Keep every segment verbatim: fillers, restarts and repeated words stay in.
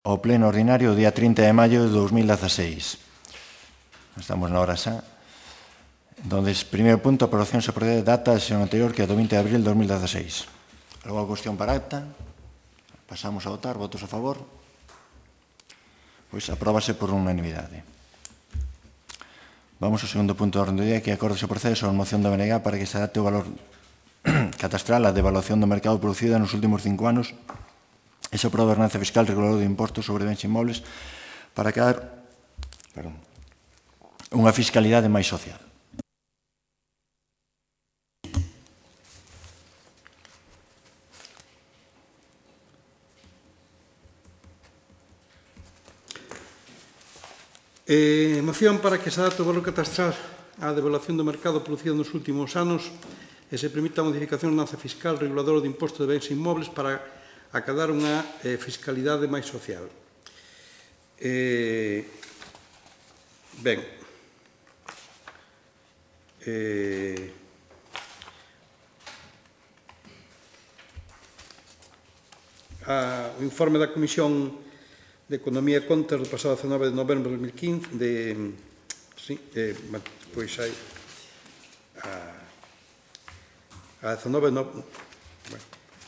ao pleno ordinario do día trinta de maio de dos mil dezaseis. Estamos na hora xa. Entón, primeiro punto, aprobación se procede de data da sesión anterior, que é do vinte de abril de dos mil dezaseis. Alguna cuestión para acta? Pasamos a votar. Votos a favor? Pois apróbase por unanimidade. Vamos ao segundo punto do orden do día, que é acordo se procede sobre a moción da B N G para que se adapte o valor catastral á devaluación do mercado producida nos últimos cinco anos e sobre a gobernanza fiscal regulador de impostos sobre bens inmobles para crear perdón, unha fiscalidade máis social. Eh, moción para que se adapte o valor catastral á devaluación do mercado producido nos últimos anos e se permita a modificación da ordenanza fiscal reguladora de imposto de bens inmobles para acadar unha eh, fiscalidade máis social. Eh, ben, eh, a, o informe da Comisión de Economía e Contas do pasado dezanove de novembro de dos mil quince, de, sí, eh, pois hai a, a dezanove de novembro, bueno,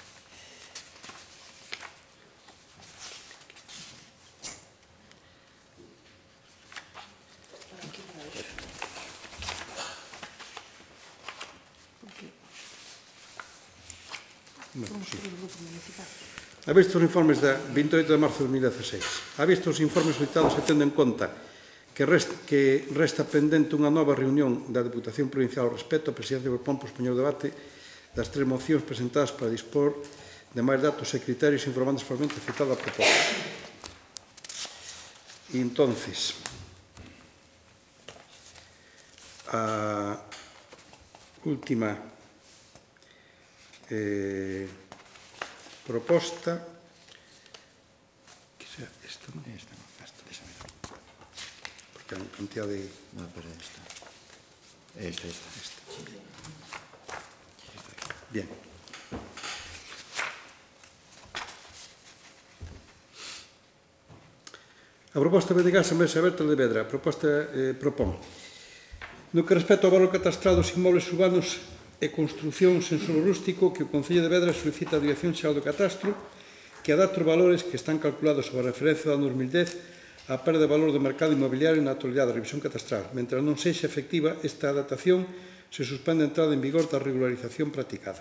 Bueno, sí. A visto os informes da vinte e oito de marzo de dos mil dezaseis, a visto os informes solicitados e tendo en conta que resta, que resta pendente unha nova reunión da Deputación Provincial ao respecto, a Presidencia propón pospoñer o debate das tres mocións presentadas para dispor de máis datos e criterios informando formalmente citada a proposta. E entonces, a última eh, proposta, que sea esta, non? Esta non, esta, déxame ver. Porque hai unha cantidad de... Non, pero esta. Esta, esta, esta. Bien. A proposta B de gas en Mesa Aberta de Vedra. A proposta eh, propón. No que respecta ao valor catastral dos inmobles urbanos e construcións en solo rústico, que o Concello de Vedra solicita a Dirección Xeral do Catastro que adapte os valores que están calculados sobre a referencia do ano dos mil dez á perda de valor do mercado inmobiliario na actualidade da revisión catastral. Mentre non sexa efectiva esta adaptación, se suspende a entrada en vigor da regularización practicada.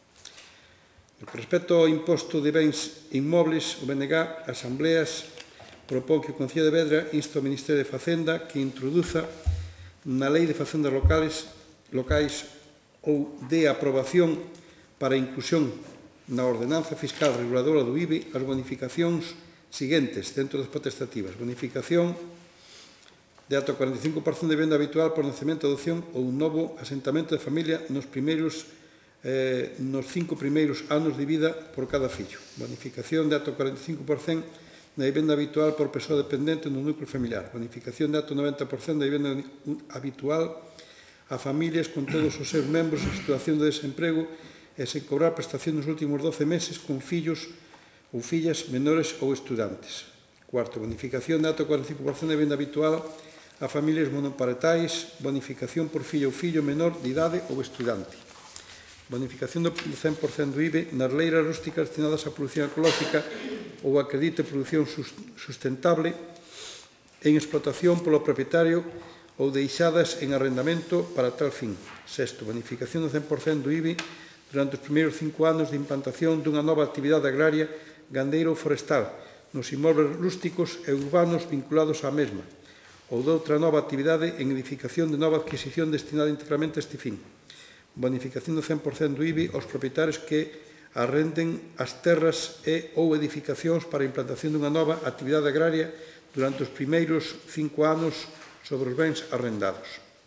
No que respecta ao imposto de bens inmobles, o B N G, asambleas, propón que o Concello de Vedra insta ao Ministerio de Facenda que introduza na Lei de Facendas Locales, locais ou de aprobación para a inclusión na ordenanza fiscal reguladora do I B E as bonificacións seguintes dentro das potestativas. Bonificación de ata o cuarenta e cinco por cento de vivenda habitual por nacemento, adopción ou un novo asentamento de familia nos primeiros eh, nos cinco primeiros anos de vida por cada fillo. Bonificación de ata o cuarenta e cinco por cento da vivenda habitual por persoa dependente no núcleo familiar. Bonificación de ata o noventa por cento da vivenda habitual a familias con todos os seus membros en situación de desemprego e sen cobrar prestación nos últimos doce meses con fillos ou fillas menores ou estudantes. Cuarto, bonificación de ata o cuarenta e cinco por cento da vivenda habitual a familias monoparentais, bonificación por fillo ou fillo menor de idade ou estudante. Bonificación do cen por cento do I B E nas leiras rústicas destinadas á produción ecolóxica ou acredite produción sustentable en explotación polo propietario ou deixadas en arrendamento para tal fin. Sexto, bonificación do cen por cento do I B E durante os primeiros cinco anos de implantación dunha nova actividade agraria, gandeira ou forestal nos inmobles rústicos e urbanos vinculados á mesma ou doutra nova actividade en edificación de nova adquisición destinada integramente a este fin. Bonificación do cen por cento do I B E aos propietarios que arrenden as terras e ou edificacións para a implantación dunha nova actividade agraria durante os primeiros cinco anos sobre os bens arrendados.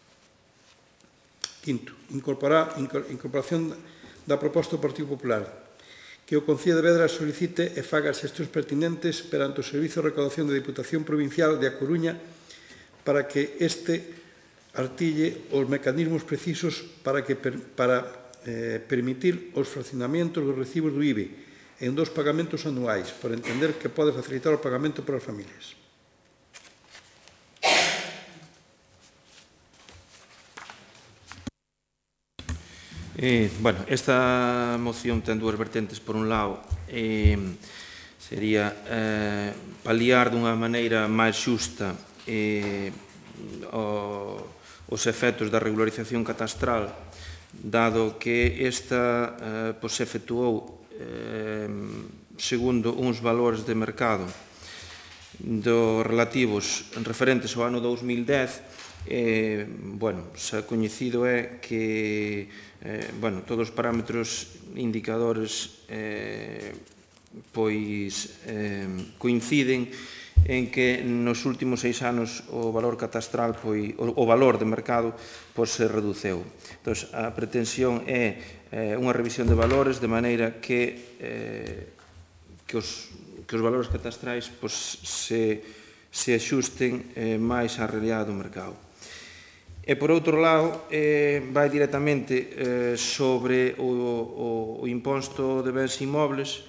Quinto, incorporación da proposta do Partido Popular, que o Concello de Vedra solicite e faga as xestións pertinentes perante o Servizo de Recaudación da Diputación Provincial de A Coruña para que este artille os mecanismos precisos para, que, para eh, permitir os fraccionamientos dos recibos do I B E en dos pagamentos anuais, por entender que pode facilitar o pagamento para as familias. Eh, bueno, esta moción ten dúas vertentes. Por un lado, eh, sería eh, paliar dunha maneira máis xusta eh, o, os efectos da regularización catastral, dado que esta eh, pues, se efectuou eh, segundo uns valores de mercado dos relativos referentes ao ano dous mil dez. Eh, bueno, xa coñecido é que eh, bueno, todos os parámetros indicadores eh, pois eh, coinciden en que nos últimos seis anos o valor catastral, pois, o, o valor de mercado pois, se reduceu. Entón, a pretensión é eh, unha revisión de valores de maneira que, eh, que, os, que os valores catastrais pois, se, se axusten eh, máis á realidade do mercado. E, por outro lado, eh, vai directamente eh, sobre o, o, o imposto de bens inmobles,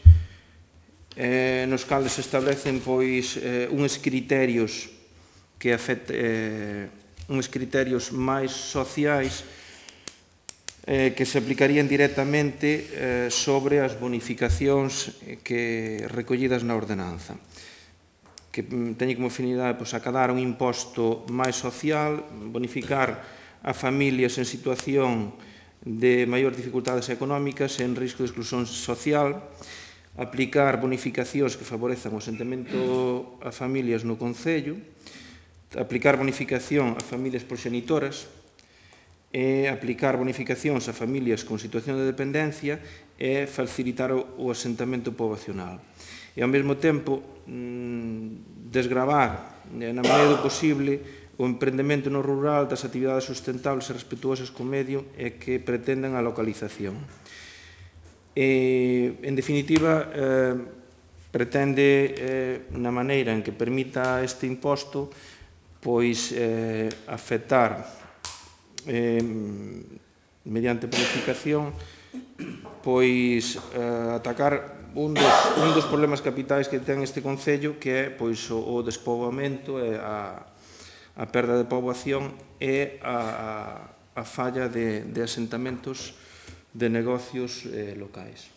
eh, nos cales se establecen pois, eh, uns criterios que afecte, eh, uns criterios máis sociais eh, que se aplicarían directamente eh, sobre as bonificacións que recollidas na ordenanza, que teñen como finalidade pois, acadar un imposto máis social, bonificar a familias en situación de maior dificultades económicas en risco de exclusión social, aplicar bonificacións que favorezan o asentamento a familias no Concello, aplicar bonificación a familias proxenitoras, e aplicar bonificacións a familias con situación de dependencia e facilitar o asentamento poboacional. E, ao mesmo tempo, desgravar, na medida do posible, o emprendemento no rural das actividades sustentables e respetuosas co medio e que pretendan a localización. E, en definitiva, eh, pretende, eh, na maneira en que permita este imposto, pois eh, afectar, eh, mediante planificación, pois eh, atacar un dos, un dos problemas capitais que ten este Concello, que é pois, o, o despoboamento, e a, a perda de poboación e a, a, a falla de, de asentamentos de negocios eh, locais.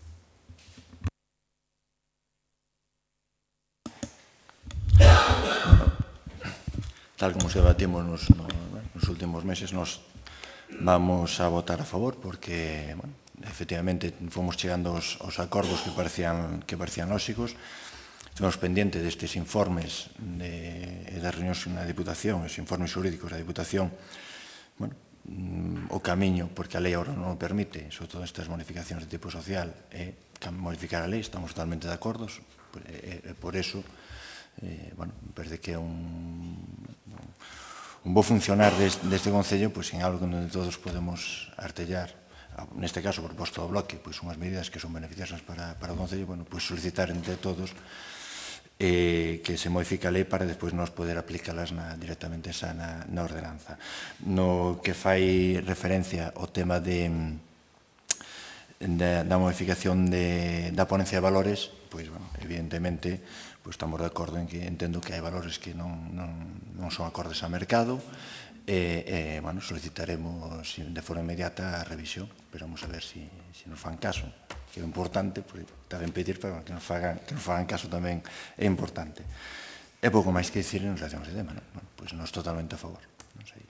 Tal como se debatimos nos, no, nos últimos meses, nos vamos a votar a favor porque, bueno, efectivamente, fomos chegando aos, aos acordos que parecían, que parecían lóxicos. Estamos pendientes destes informes de, das reunións na Diputación, os informes xurídicos da Diputación, bueno, o camiño, porque a lei agora non o permite, sobre todo estas modificacións de tipo social, é modificar a lei, estamos totalmente de acordo, e por eso, eh, bueno, parece que é un, un bo funcionar deste, deste Concello, pois en algo onde todos podemos artellar, neste caso, proposto ao bloque, pois unhas medidas que son beneficiosas para, para o Concello, bueno, pois solicitar entre todos eh, que se modifique a lei para despois nos poder aplicalas na, directamente esa na, na ordenanza. No que fai referencia ao tema de, de da modificación de, da ponencia de valores, pois, bueno, evidentemente, pois estamos de acordo en que entendo que hai valores que non, non, non son acordes ao mercado, e, e bueno, solicitaremos de forma inmediata a revisión, pero vamos a ver se si, si nos fan caso, que é importante, porque tamén pedir para que nos fagan, que nos fagan caso tamén é importante. É pouco máis que dicir en relación a ese tema, non? Bueno, pois nos totalmente a favor. Non sei.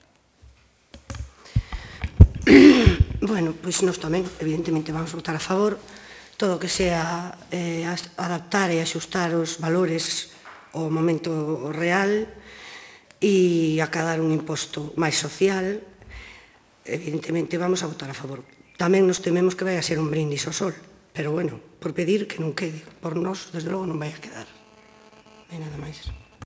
Bueno, pois nos tamén, evidentemente, vamos a votar a favor. Todo que sea eh, adaptar e axustar os valores ao momento real e acadar un imposto máis social, evidentemente vamos a votar a favor. Tamén nos tememos que vai a ser un brindis ao sol, pero bueno, por pedir que non quede. Por nós, desde logo, non vai a quedar. Non hai nada máis.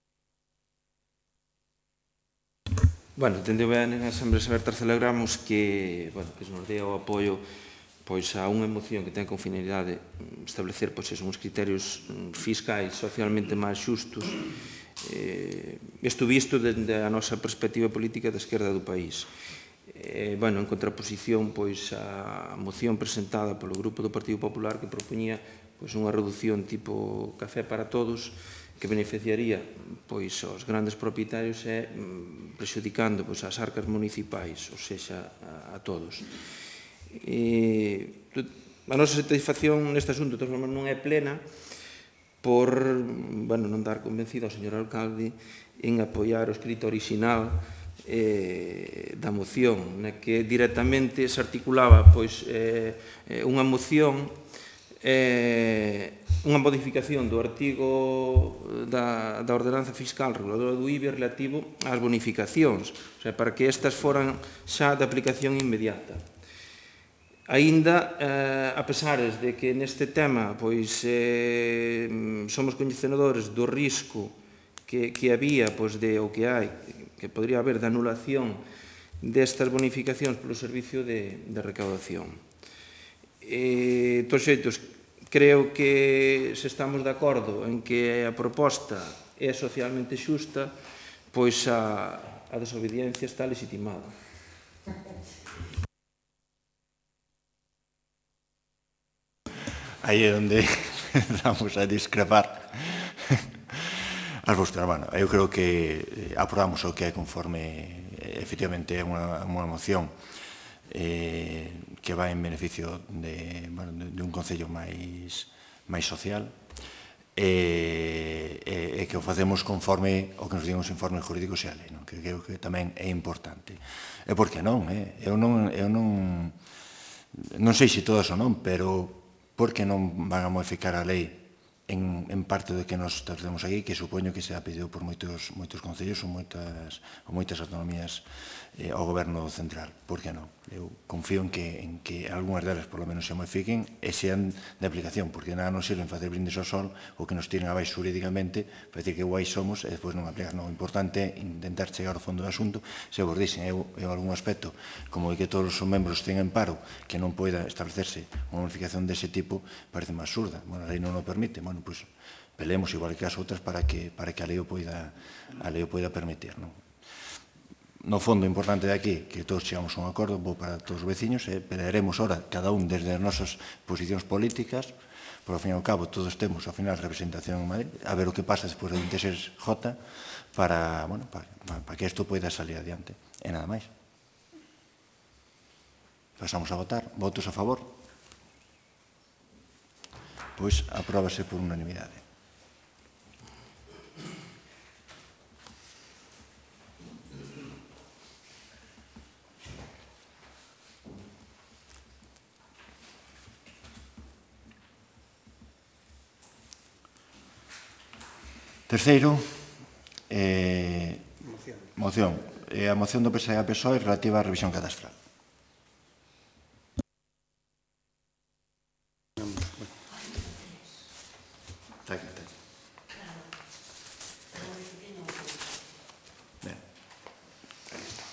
Bueno, tendo ben en Asambleas Abertas celebramos que, bueno, que nos dé o apoio pois a unha moción que ten con finalidade establecer pois, uns criterios fiscais socialmente máis xustos, eh, isto visto dende a nosa perspectiva política da esquerda do país. Eh, bueno, en contraposición pois, a moción presentada polo Grupo do Partido Popular que propoñía pois, unha reducción tipo café para todos que beneficiaría pois, aos grandes propietarios e prexudicando pois, as arcas municipais, ou seja, a, a todos. E, a nosa satisfacción neste asunto non é plena por bueno, non dar convencido ao señor alcalde en apoiar o escrito original eh, da moción, na que directamente se articulaba pois, eh, unha moción eh, unha modificación do artigo da, da ordenanza fiscal reguladora do I B I relativo ás bonificacións, o sea, para que estas foran xa de aplicación inmediata. Aínda, eh, a pesares de que neste tema pois, eh, somos coñecedores do risco que, que había, pois, de, ou que hai, que podría haber de anulación destas bonificacións polo servicio de, de recaudación. Eh, todos xeitos, creo que se estamos de acordo en que a proposta é socialmente xusta, pois a, a desobediencia está legitimada. Aí é onde vamos a discrepar. As vostedes, bueno, eu creo que aprobamos o que é conforme, efectivamente, é unha, unha moción eh, que vai en beneficio de, bueno, de un concello máis, máis social e, e, e que o facemos conforme o que nos digan os informes jurídicos e a lei, non? Que creo que tamén é importante. E por que non? Eh? Eu non, eu non, non sei se todas ou non, pero por que non van a modificar a lei en, en parte do que nos tratemos aquí, que supoño que se ha pedido por moitos, moitos concellos ou moitas, ou moitas autonomías eh, ao goberno central. Por que non? Eu confío en que, en que algunhas delas por lo menos se modifiquen e sean de aplicación, porque nada nos sirven facer brindes ao sol ou que nos tiren abaixo jurídicamente para decir que guai somos e despois non aplicar. Non, o importante é intentar chegar ao fondo do asunto. Se vos dixen, eu, eu algún aspecto como de que todos os membros teñen paro, que non poida establecerse unha modificación dese tipo, parece máis absurda. Bueno, a lei non o permite, bueno, pois peleemos igual que as outras para que, para que a lei o poida, a lei o poida permitir, non? No fondo, importante de aquí, que todos chegamos a un acordo bo para todos os veciños, e pelearemos ora, cada un desde as nosas posicións políticas, pero ao fin e ao cabo todos temos, ao final, representación en Madrid, a ver o que pasa despois do veintiséis J para, bueno, para, para que isto poida salir adiante. E nada máis. Pasamos a votar. Votos a favor? Pois apróbase por unanimidade. Terceiro, eh, moción. Eh, a moción do P S E e a P S O E relativa á revisión cadastral. Está aquí, está aquí. Ben, aquí está.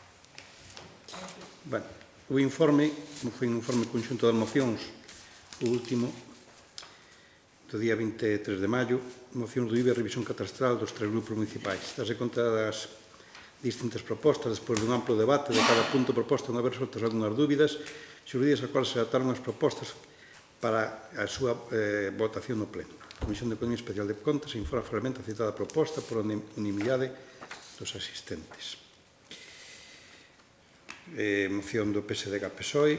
Bueno, o informe, foi un informe conxunto das mocións, o último, do día vinte e tres de maio, moción do I B I a revisión catastral dos tres grupos municipais. Dase conta das distintas propostas, despois dun amplo debate de cada punto proposta, unha vez resoltas algunhas dúbidas, xurdidas as quales se adaptaron as propostas para a súa eh, votación no pleno. A Comisión de Economía Especial de Contas informa finalmente a citada proposta por unanimidade dos asistentes. Eh, moción do P S D e P S O E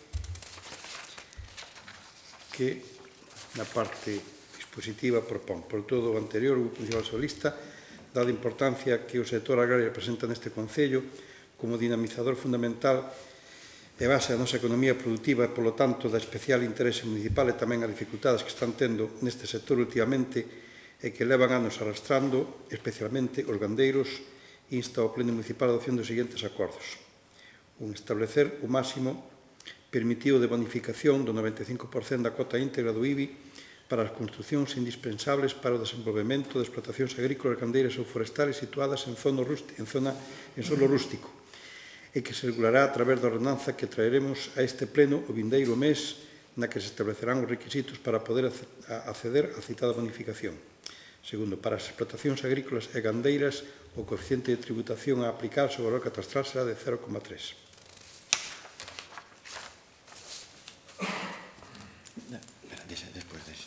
que na parte dispositiva propón, por todo o anterior, o Grupo Municipal Socialista, dada a importancia que o sector agrario representa neste Concello como dinamizador fundamental e base da nosa economía productiva e, polo tanto, da especial interese municipal e tamén as dificultades que están tendo neste sector últimamente e que levan anos arrastrando, especialmente os gandeiros, insta ao Pleno Municipal a adopción dos seguintes acordos. Un, establecer o máximo permitido de bonificación do noventa e cinco por cento da cota íntegra do I B I para as construcións indispensables para o desenvolvemento de explotacións agrícolas, gandeiras ou forestales situadas en, zona rústica, en, zona, en solo rústico e que se regulará a través da ordenanza que traeremos a este pleno o vindeiro mes na que se establecerán os requisitos para poder acceder á citada bonificación. Segundo, para as explotacións agrícolas e gandeiras o coeficiente de tributación a aplicar sobre o valor catastral será de cero coma tres. Despois de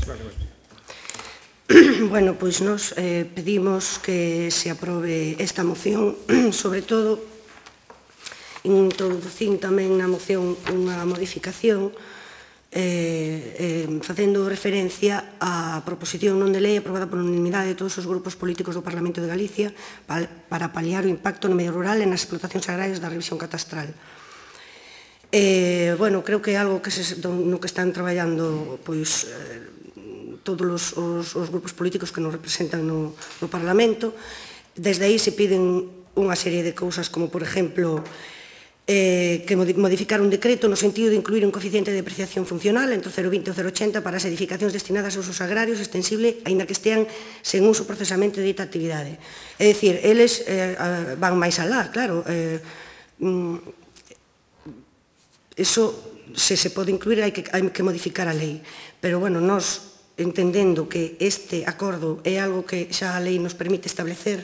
Bueno, pois nos eh, pedimos que se aprobe esta moción, sobre todo introducín tamén na moción unha modificación eh, eh, facendo referencia á proposición non de lei aprobada por unanimidade de todos os grupos políticos do Parlamento de Galicia para paliar o impacto no medio rural e nas explotacións agrarias da revisión catastral. Eh, bueno, creo que é algo que se, no que están traballando pois, eh, todos os, os, os grupos políticos que nos representan no, no Parlamento. Desde aí se piden unha serie de cousas como, por exemplo, eh, que modificar un decreto no sentido de incluir un coeficiente de depreciación funcional entre o cero vinte e o cero ochenta para as edificacións destinadas aos usos agrarios extensible, aínda que estean sen uso procesamento de dita actividade. É dicir, eles eh, van máis alá, claro. Eh, eso, se se pode incluir, hai que, hai que modificar a lei. Pero, bueno, nós, entendendo que este acordo é algo que xa a lei nos permite establecer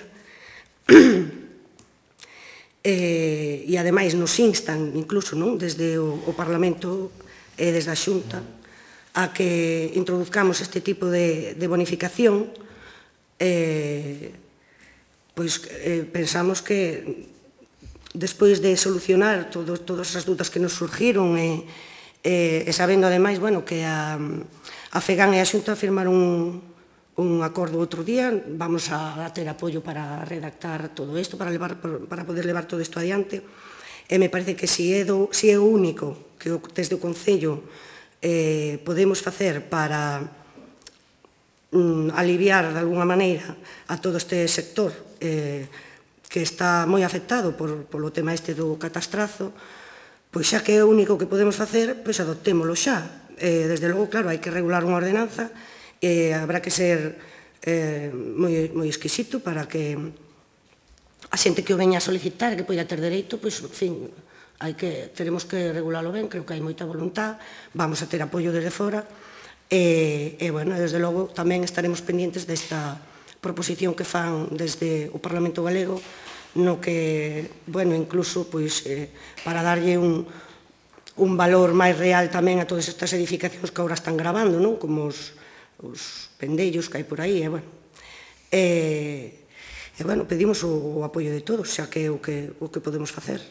eh, e ademais nos instan incluso non, desde o, o Parlamento e desde a Xunta a que introduzcamos este tipo de, de bonificación, eh, pois eh, pensamos que despois de solucionar todo, todas as dúdas que nos surgiron e, e, e sabendo ademais, bueno, que a A FEGAN e a Xunta firmaron un, un acordo outro día, vamos a, a ter apoio para redactar todo isto, para, levar, para poder levar todo isto adiante, e me parece que se é, do, se é o único que desde o Concello eh, podemos facer para mm, aliviar de alguna maneira a todo este sector eh, que está moi afectado por, polo tema este do catastrazo, pois xa que é o único que podemos facer, pois adoptémolo xa. Eh, desde logo, claro, hai que regular unha ordenanza e eh, habrá que ser eh, moi, moi exquisito para que a xente que o veña a solicitar, que poida ter dereito, pois, en fin, hai que, teremos que regularlo ben, creo que hai moita voluntad, vamos a ter apoio desde fora e, e bueno, desde logo, tamén estaremos pendientes desta proposición que fan desde o Parlamento Galego, no que, bueno, incluso, pois, eh, para darlle un un valor máis real tamén a todas estas edificacións que agora están gravando, non? Como os, os pendellos que hai por aí, e, bueno. E, e, bueno, pedimos o, o apoio de todos, xa que é o que, o que podemos facer.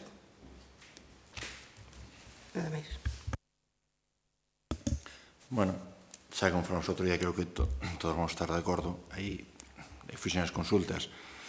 Nada máis. Bueno, xa como falamos outro día, creo que to, todos vamos estar de acordo. Aí fixen as consultas.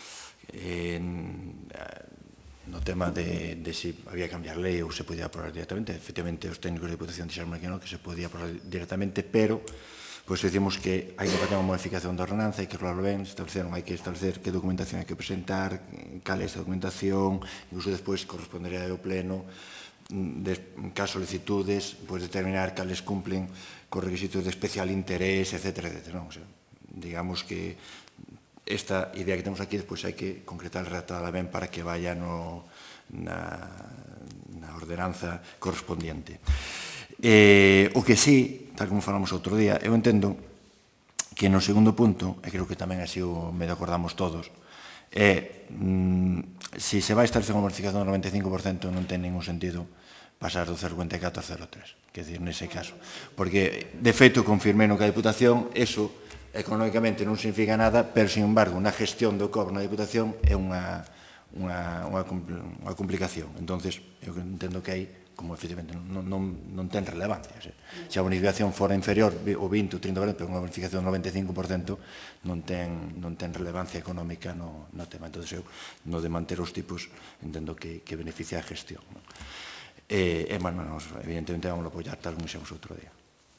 En, no tema de, de si había que cambiar lei ou se podía aprobar directamente. Efectivamente, os técnicos de Diputación dixeron que non, que se podía aprobar directamente, pero pois decimos que hai que facer unha modificación da ordenanza, hai que rolarlo ben, establecer, hai que establecer que documentación hai que presentar, cal é esta documentación, incluso despois correspondería ao pleno, en caso de solicitudes, pois determinar cales cumplen cos requisitos de especial interés, etcétera, etcétera. Non? O sea, digamos que esta idea que temos aquí, despois hai que concretar redactada ben para que vaya no, na, na ordenanza correspondiente. Eh, o que sí, tal como falamos outro día, eu entendo que no segundo punto, e creo que tamén así o medio acordamos todos, é, mm, se se vai establecer unha bonificación do noventa e cinco por cento non ten ningún sentido pasar do cero vinte e catro ao cero tres, quer dizer, nese caso. Porque, de feito, confirmei no que a Diputación, eso económicamente non significa nada, pero, sin embargo, na gestión do cobro na Diputación é unha, unha, unha, unha complicación. Entonces, eu entendo que aí, como efectivamente non, non, non ten relevancia. Se a bonificación fora inferior, o vinte ou trinta por cento, pero unha bonificación do noventa e cinco por cento non ten, non ten relevancia económica no, no tema. Entón, eu, no de manter os tipos, entendo que, que beneficia a gestión. No? E, e, bueno, nos, evidentemente, vamos a apoiar tal como xemos outro día.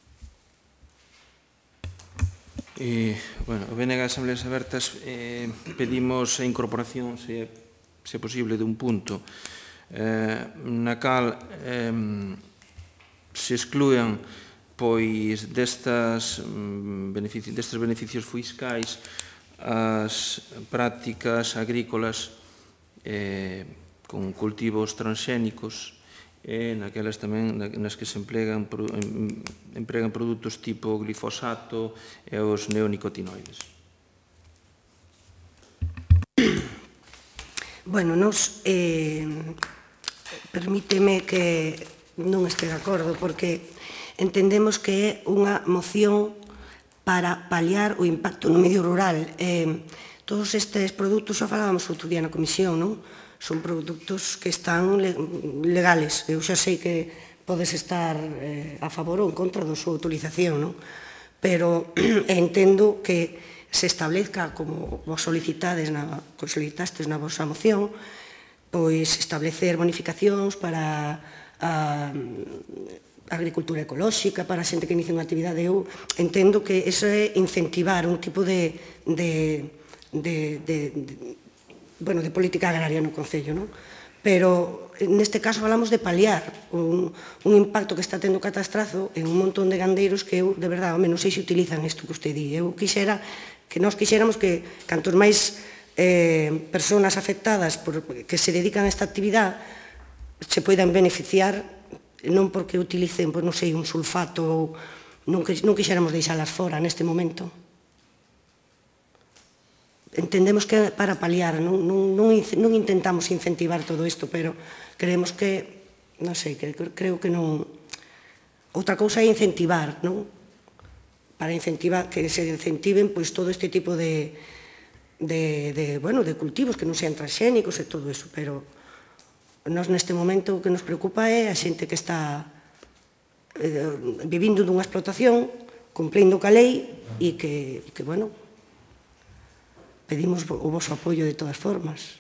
E, bueno, o B N G de Asambleas Abertas eh, pedimos a incorporación, se, se posible, de un punto eh, na cal eh, se exclúan pois destas beneficios, destes beneficios fiscais as prácticas agrícolas eh, con cultivos transxénicos e naquelas tamén nas que se emplegan, empregan produtos tipo glifosato e os neonicotinoides. Bueno, nos eh, permíteme que non este de acordo, porque entendemos que é unha moción para paliar o impacto no medio rural. Eh, todos estes produtos, xa falábamos outro día na comisión, non? Son produtos que están legales. Eu xa sei que podes estar eh, a favor ou en contra da súa utilización, non? Pero entendo que se establezca, como vos solicitades na, solicitastes na vosa moción, pois establecer bonificacións para a, a agricultura ecolóxica, para a xente que inicia unha actividade. Eu entendo que eso é incentivar un tipo de, de, de, de, de, bueno, de política agraria no Concello, non? Pero neste caso falamos de paliar un, un impacto que está tendo o catastrazo en un montón de gandeiros que eu, de verdade, home, non sei se utilizan isto que usted di. Eu quixera que nós quixéramos que cantos máis eh, persoas afectadas por, que se dedican a esta actividade se poidan beneficiar, non porque utilicen, pois non sei, un sulfato ou non, non quixéramos deixalas fora neste momento. Entendemos que para paliar, non, non, non intentamos incentivar todo isto, pero creemos que, non sei, que, creo que non... Outra cousa é incentivar, non? Para incentivar, que se incentiven pois todo este tipo de, de, de, bueno, de cultivos que non sean transxénicos e todo iso, pero nós neste momento o que nos preocupa é a xente que está eh, vivindo dunha explotación, cumplindo ca lei e que, que, bueno, pedimos o vosso apoio de todas formas.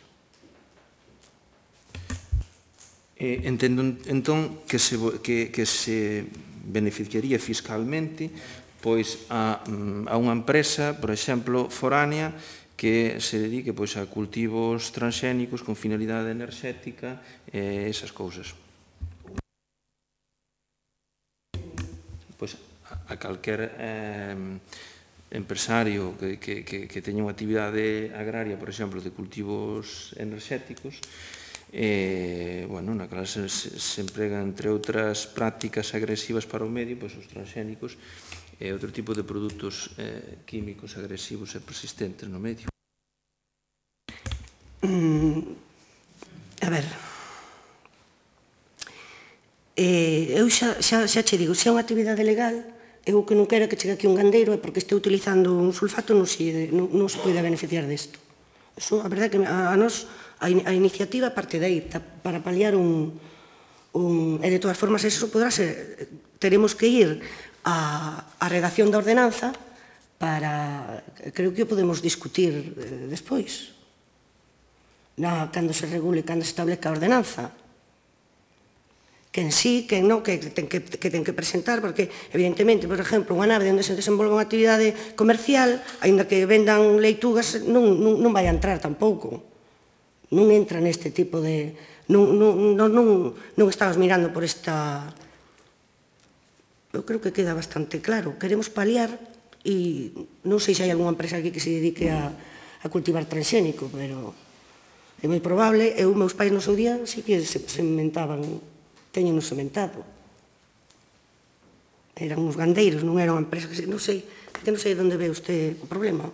Eh, entendo entón que se, que, que se beneficiaría fiscalmente pois a, a unha empresa, por exemplo, foránea, que se dedique pois, a cultivos transxénicos con finalidade enerxética e eh, esas cousas. Pois a, a calquer eh, empresario que, que, que, que teña unha actividade agraria, por exemplo, de cultivos enerxéticos, eh, bueno, na que se, se empregan, entre outras prácticas agresivas para o medio, pois os transxénicos e outro tipo de produtos eh, químicos agresivos e persistentes no medio. Mm, a ver, eh, eu xa, xa, xa che digo, se é unha actividade legal, eu que non quero que chegue aquí un gandeiro é porque este utilizando un sulfato non se, non, non se pode beneficiar desto. Eso, a verdade que a, a nos a, in, a iniciativa parte de aí, para paliar un, un... E de todas formas, eso podrá ser... Teremos que ir a, a redacción da ordenanza para... Creo que o podemos discutir eh, despois. Na, cando se regule, cando se establezca a ordenanza. Que en sí, que non, que ten que, que, ten que presentar, porque, evidentemente, por exemplo, unha nave onde se desenvolva unha actividade comercial, aínda que vendan leitugas, non, non, non vai a entrar tampouco. Non entra neste tipo de... Non, non, non, non, non estamos mirando por esta... Eu creo que queda bastante claro. Queremos paliar e non sei se hai algunha empresa aquí que se dedique a, a cultivar transxénico, pero é moi probable. Eu, meus pais no seu día, sí que se, se inventaban... teñen un sementado. Eran uns gandeiros, non era unha empresa que non sei, que non sei onde ve usted o problema.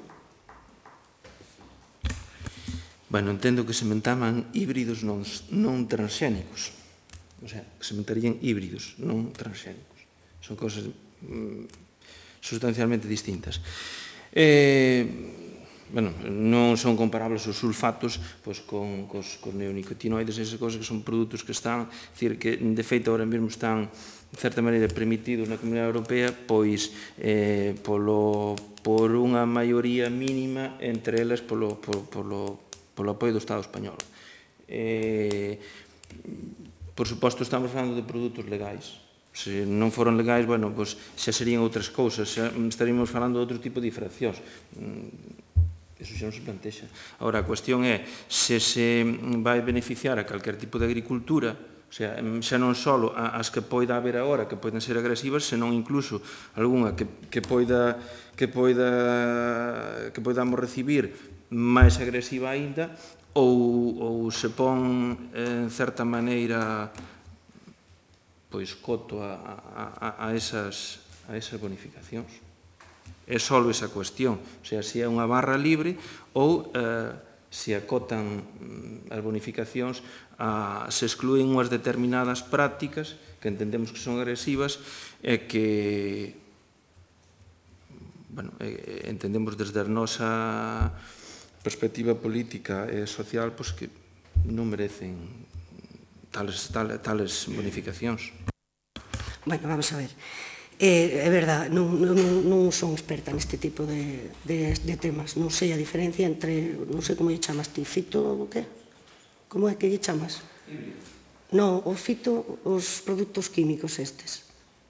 Bueno, entendo que sementaban híbridos non, non transxénicos. O sea, que sementarían híbridos, non transxénicos. Son cosas mm, sustancialmente distintas. Eh... Bueno, non son comparables os sulfatos pois, con, cos, con neonicotinoides e esas cousas que son produtos que están, decir, que de feito agora mesmo están de certa maneira permitidos na Comunidade Europea pois eh, polo, por unha maioría mínima entre elas polo, polo, polo, polo apoio do Estado español. Eh, por suposto estamos falando de produtos legais. Se non foron legais, bueno, pois xa serían outras cousas, xa estaríamos falando de outro tipo de infraccións. Eso xa non se plantexa. Agora, a cuestión é se se vai beneficiar a calquer tipo de agricultura, o sea, xa non só as que poida haber agora, que poden ser agresivas, senón incluso algunha que, que poida que poida que poidamos recibir máis agresiva aínda, ou, ou se pon en certa maneira pois coto a, a, a, esas, a esas bonificacións. É só esa cuestión, o sea, se é unha barra libre ou eh, se acotan as bonificacións, a, se excluen unhas determinadas prácticas que entendemos que son agresivas e que, bueno, entendemos desde a nosa perspectiva política e social pois que non merecen tales, tales, tales bonificacións. Bueno, vamos a ver. É, é verdad, non, non, non son experta neste tipo de, de, de temas. Non sei a diferencia entre, non sei como lle chamas ti, fito ou que? Como é que lle chamas? Non, o fito, os produtos químicos estes.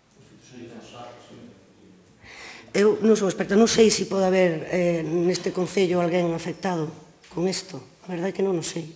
Eu non son experta, non sei se pode haber eh, neste concello alguén afectado con isto. A verdade é que non o sei.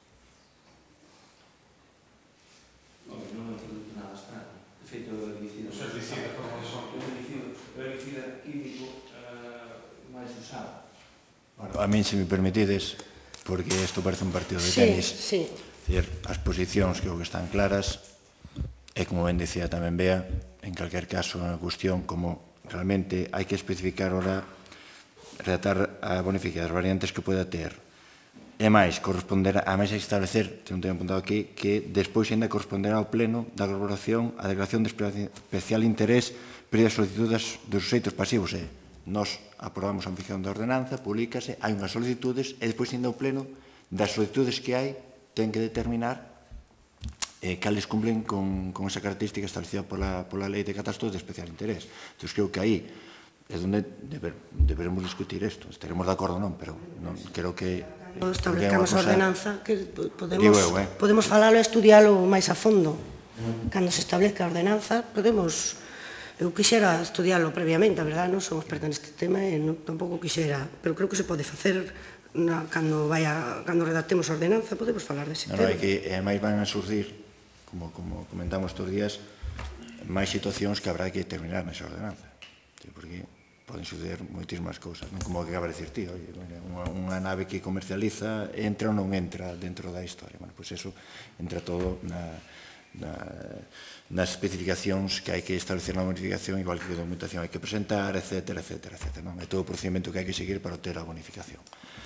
Bueno, a mí, se me permitides, porque isto parece un partido de Sí, tenis, sí. decir, as posicións creo que están claras, e como ben decía tamén Bea, en calquer caso, é unha cuestión como realmente hai que especificar ora, redactar a bonificación das variantes que poda ter. E máis, corresponderá, a máis hai que establecer, te non tenho apuntado aquí, que despois ainda corresponderá ao pleno da corporación a declaración de especial interés previa solicitud dos xeitos pasivos. E nós aprobamos a ambición da ordenanza, publicase, hai unhas solicitudes e despois ainda o pleno das solicitudes que hai ten que determinar eh, cales cumplen con, con esa característica establecida pola, pola lei de catastros de especial interés. Entón, creo que aí é onde deber, deberemos discutir isto. Estaremos de acordo ou non, pero non, creo que Cando establezcamos a ordenanza, que podemos, Digo eu, eh. podemos falalo e estudialo máis a fondo. Cando se establezca a ordenanza, podemos... Eu quixera estudialo previamente, a verdade, non son experta neste tema e non, tampouco quixera, pero creo que se pode facer na, cando, vaya, cando redactemos a ordenanza, podemos falar dese non, tema. non, é que e máis van a surgir, como, como comentamos estes días, máis situacións que habrá que terminar nesa ordenanza. Porque poden suceder moitísimas cousas, non como que acaba de dicir ti, oye, unha, unha nave que comercializa entra ou non entra dentro da historia. Bueno, pois eso entra todo na, na, nas especificacións que hai que establecer na bonificación, igual que a documentación hai que presentar, etcétera, etcétera, etcétera. Non? É todo o procedimento que hai que seguir para obter a bonificación.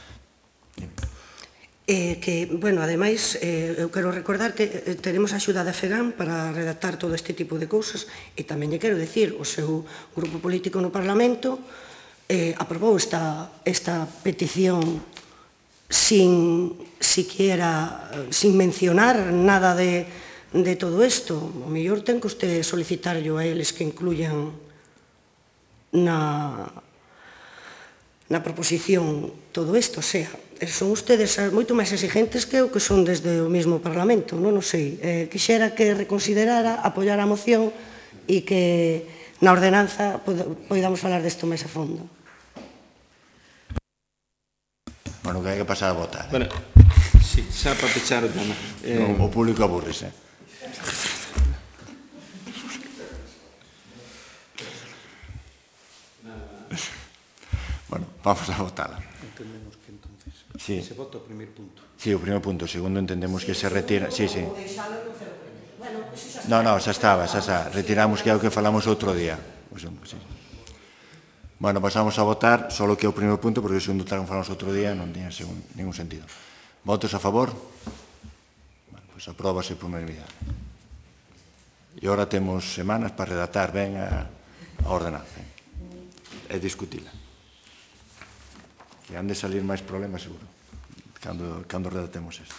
Eh, que, bueno, ademais, eh, eu quero recordar que eh, teremos a axuda da FEGAM para redactar todo este tipo de cousas e tamén lle quero decir, o seu grupo político no Parlamento eh, aprobou esta, esta petición sin siquiera, sin mencionar nada de, de todo isto. O mellor ten que usted solicitarlo a eles que incluyan na, na proposición todo isto, o sea, son ustedes moito máis exigentes que o que son desde o mesmo Parlamento, non o sei. Eh, quixera que reconsiderara, apoiar a moción e que na ordenanza podamos falar desto máis a fondo. Bueno, que hai que pasar a votar. Eh? Bueno, sí, xa para pechar o tema. Eh... O, o público aburrese. Bueno, vamos a votarla. Entendemos que entonces sí. se vota o primeiro punto. Sí, o primeiro punto. O segundo entendemos que se retira... Sí, sí. No, no, xa estaba, xa está. Retiramos que é o que falamos outro día. Sí. Bueno, pasamos a votar, solo que é o primeiro punto, porque o segundo tal que falamos outro día non tiña ningún sentido. Votos a favor? Bueno, pois apróbase por unanimidade. E agora temos semanas para redactar ben a, a ordenanza e discutila. Que han de salir máis problemas, seguro, cando, cando redactemos isto.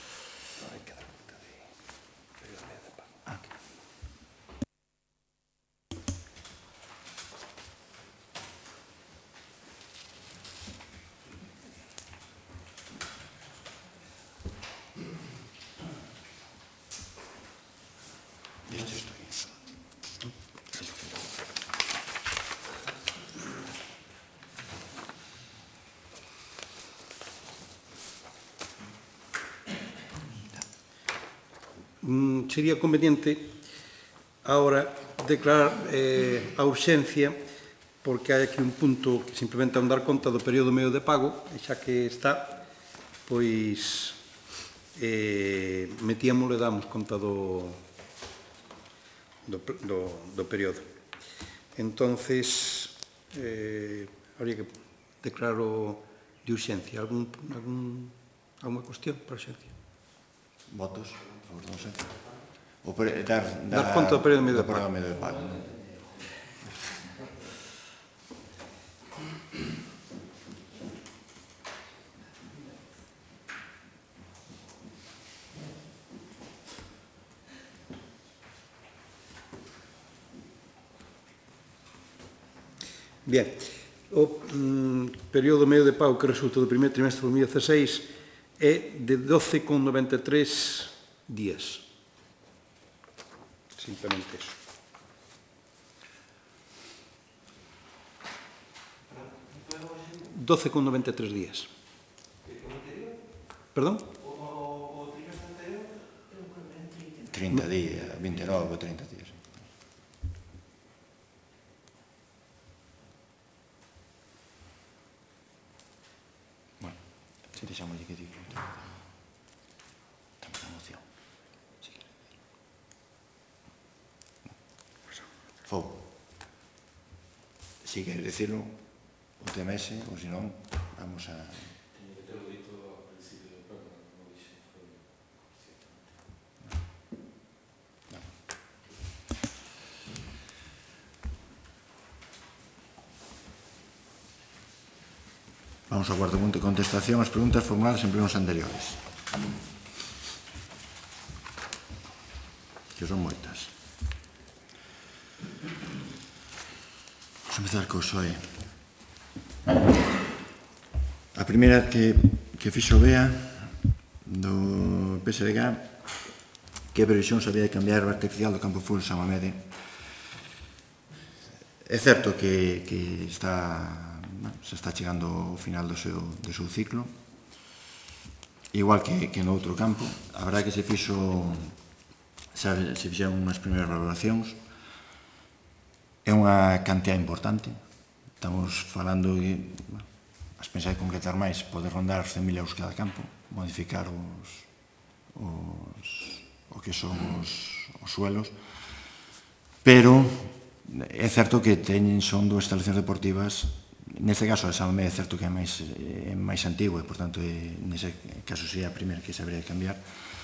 Mm, sería conveniente ahora declarar eh, a urxencia porque hai aquí un punto que simplemente é un dar conta do período medio de pago e xa que está, pois eh, metíamosle e damos conta do, do, do, do período. Entonces, eh, habría que declarar o de urxencia. Algún, algún, alguna cuestión para urxencia? Votos? Non sei. O pre, dar, dar, dar conta do período medio de pago. Medio de pago. Bien, o mm, período medio de pago que resulta do primeiro trimestre de dos mil dieciséis é de doce coma noventa e tres días. Simplemente eso. doce coma noventa e tres días. Perdón? trinta días, veintinueve ou trinta días. Bueno, se deixamos que digo. Temos a moción. Fogo. Si queres decirlo, o tema ese, ou se non, vamos a... Vamos ao cuarto punto de contestación ás preguntas formuladas en plenos anteriores. Que son moitas. Vamos a empezar co X O E. A primeira que, que fixo Bea do P S D G, que previsión se había de cambiar o artificial do campo de fútbol San Mamede. É certo que, que está... Bueno, se está chegando ao final do seu, do seu ciclo, igual que, que no outro campo. A verdade que se fixo se, se fixeron unhas primeiras valoracións, é unha cantidad importante, estamos falando de, bueno, as pensar de concretar máis, poder rondar os cen mil euros cada campo, modificar os, os o que son os, os suelos, pero é certo que teñen, son dúas instalacións deportivas. Neste caso, a San Mamede é certo que é máis, é máis antigo e, por tanto, é, nese caso sería a primeira que se habría de cambiar,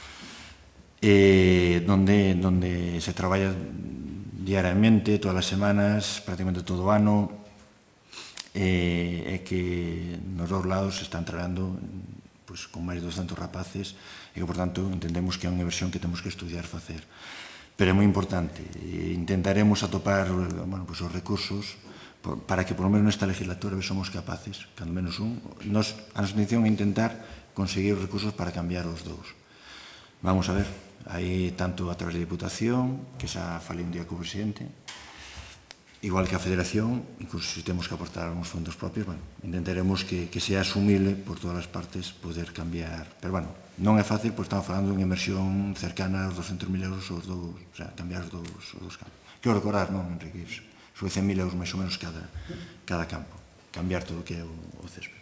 eh, donde, donde se traballa diariamente, todas as semanas, prácticamente todo o ano, e eh, que nos dous lados se están traballando pues, con máis de doscentos rapaces e que, por tanto, entendemos que é unha inversión que temos que estudiar facer. Pero é moi importante. E intentaremos atopar bueno, pues, os recursos para que por lo menos nesta legislatura somos capaces, cando menos un, nos, a nosa intención é intentar conseguir os recursos para cambiar os dous. Vamos a ver, aí tanto a través de Diputación, que xa falei un día co presidente, igual que a Federación, incluso se temos que aportar algúns fondos propios, bueno, intentaremos que, que sea asumible por todas as partes poder cambiar, pero bueno, non é fácil, porque estamos falando dunha inversión cercana aos doscentos mil euros os dous, o sea, cambiar os dous, os dous campos. Quero recordar, non, Enrique, sobre cen mil euros máis ou menos cada, cada campo, cambiar todo o que é o, o césped.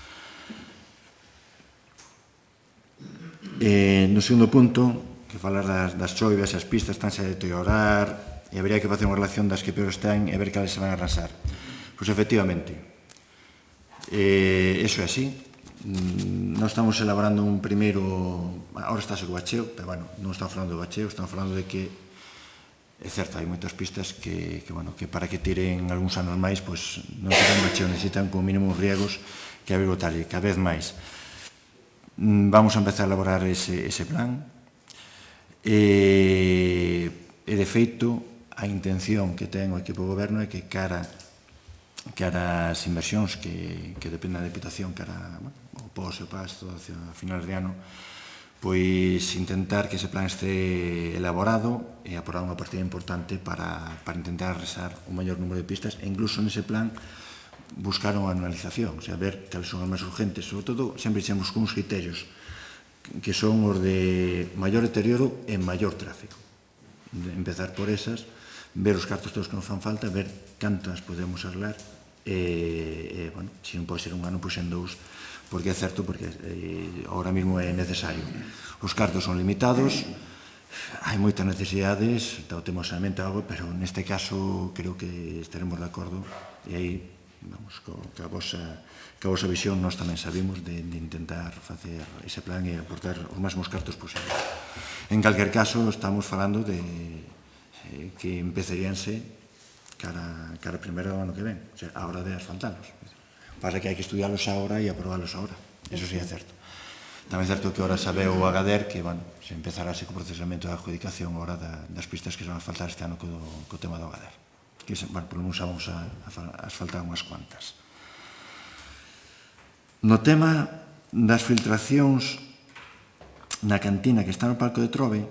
Eh, no segundo punto, que falar das, das choivas, as pistas estánse a deteriorar e habería que facer unha relación das que peor están e ver cales se van a arrasar. Pois efectivamente, eh, eso é así. Nós estamos elaborando un primeiro, agora estáse co bacheo, pero bueno, non estamos falando do bacheo, estamos falando de que é certo, hai moitas pistas que, que, bueno, que para que tiren algúns anos máis, pois non necesitan bacheo, necesitan como mínimo riegos que haber botarlle cada vez máis. Vamos a empezar a elaborar ese, ese plan e, e de feito a intención que ten o equipo de goberno é que cara cara as inversións que, que dependen da Diputación, cara bueno, o P O S e o Pasto hacia finales de ano, pois intentar que ese plan este elaborado e apurar unha partida importante para, para intentar arrasar o maior número de pistas e incluso nese plan buscar unha anualización, o sea, ver cales son as máis urgentes, sobre todo sempre dixemos con uns criterios que son os de maior deterioro e maior tráfico. Empezar por esas, ver os cartos todos que nos fan falta, ver cantas podemos arreglar e, e bueno, se non pode ser un ano, pois en dous, porque é certo, porque eh, ahora mesmo é necesario. Os cartos son limitados, hai moitas necesidades, está o tema do saneamento de agua, pero neste caso creo que estaremos de acordo e aí, vamos, co, ca, vosa, ca vosa visión nós tamén sabemos de, de intentar facer ese plan e aportar os máximos cartos posibles. En calquer caso, estamos falando de eh, que empezaríanse cara, cara primeiro do ano que ven, o sea, a hora de asfaltalos. Pasa que hai que estudialos agora e aprobalos agora. Eso sí é certo. Tamén é certo que ahora sabe o Agader que, bueno, se empezarase co procesamento de adjudicación agora da, das pistas que se van a asfaltar este ano co, co tema do Agader. que, bueno, polo menos vamos a asfaltar unhas cuantas. No tema das filtracións na cantina que está no Palco de Trove,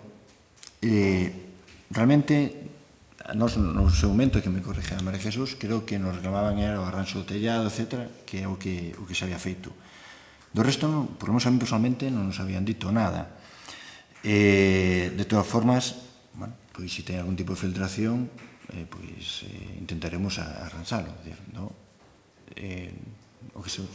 realmente, nos, no seu momento, que me corrige a María Jesús, creo que nos reclamaban era o arranxo do tellado, etcétera, que é o que, o que se había feito. Do resto, por lo menos a mí personalmente, non nos habían dito nada. Eh, de todas formas, bueno, pois se ten algún tipo de filtración, eh, pois eh, intentaremos arranxalo, ¿no? Eh, o que se...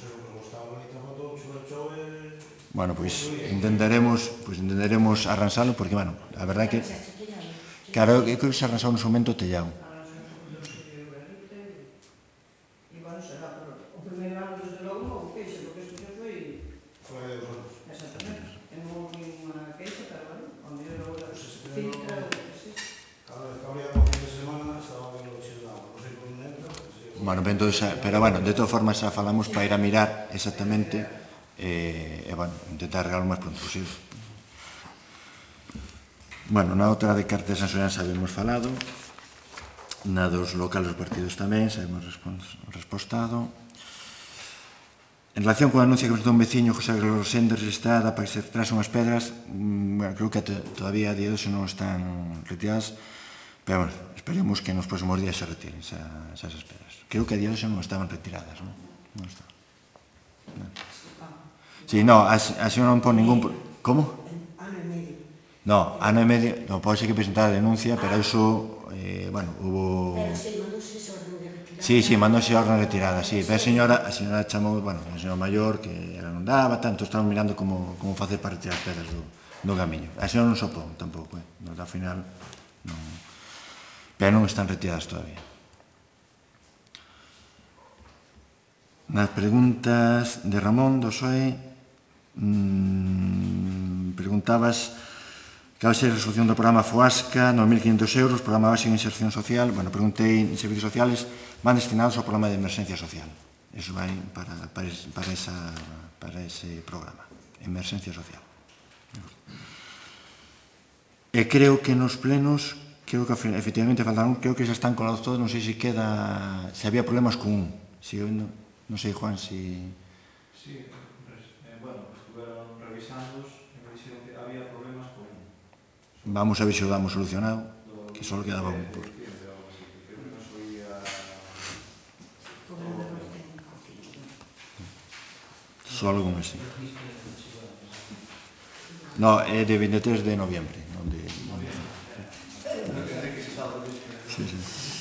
Bueno, pois intentaremos, pois intentaremos arranxalo, porque, bueno, a verdade que... Claro, é que se arranxou no seu momento o tellado. Bueno, pero, bueno, de todas formas, xa falamos para ir a mirar exactamente e, bueno, intentar arreglar o máis pronto posible. Bueno, na outra de cartas sensoriais habíamos falado, na dos locales dos partidos tamén, xa hemos respostado. En relación con o anuncio que presentou un veciño, José Gregorio Senders, está para que se trasen unhas pedras, bueno, creo que todavía a día de hoxe non están retiradas, pero, bueno, esperemos que nos próximos días se retiren esas pedras. Creo que a día de hoxe non estaban retiradas, non? Non estaban. Sí, no, así non pon ningún... Como? No, ano e medio, no, pode ser que presentara a denuncia, pero iso, eh, bueno, hubo... Pero se mandóse esa orden de retirada. Sí, sí, mandóse a orden de retirada, sí. Pero a señora, a señora chamou, bueno, a señora maior, que ela non daba, tanto, estaban mirando como, como facer para retirar as pedras do, do camiño. A señora non sopón, tampouco, eh. No, ao final, non... Pero non están retiradas todavía. Nas preguntas de Ramón, do P S O E, mmm, preguntabas... Cal é a resolución do programa FOASCA, nove mil quinhentos euros, programa básico de inserción social. Bueno, preguntei en servicios sociales, van destinados ao programa de emerxencia social. Eso vai para, para, para, esa, para ese programa, emerxencia social. E creo que nos plenos, creo que efectivamente faltaron, creo que xa están colados todos, non sei se queda, se había problemas con un. Si, non, non sei, Juan, si... Sí, bueno, estuveron revisando e me dixeron que había problemas con un. Vamos a ver se o damos solucionado, que só quedaba un por... Só algún así. No, é de veintitrés de noviembre. Onde, onde... Sí, sí.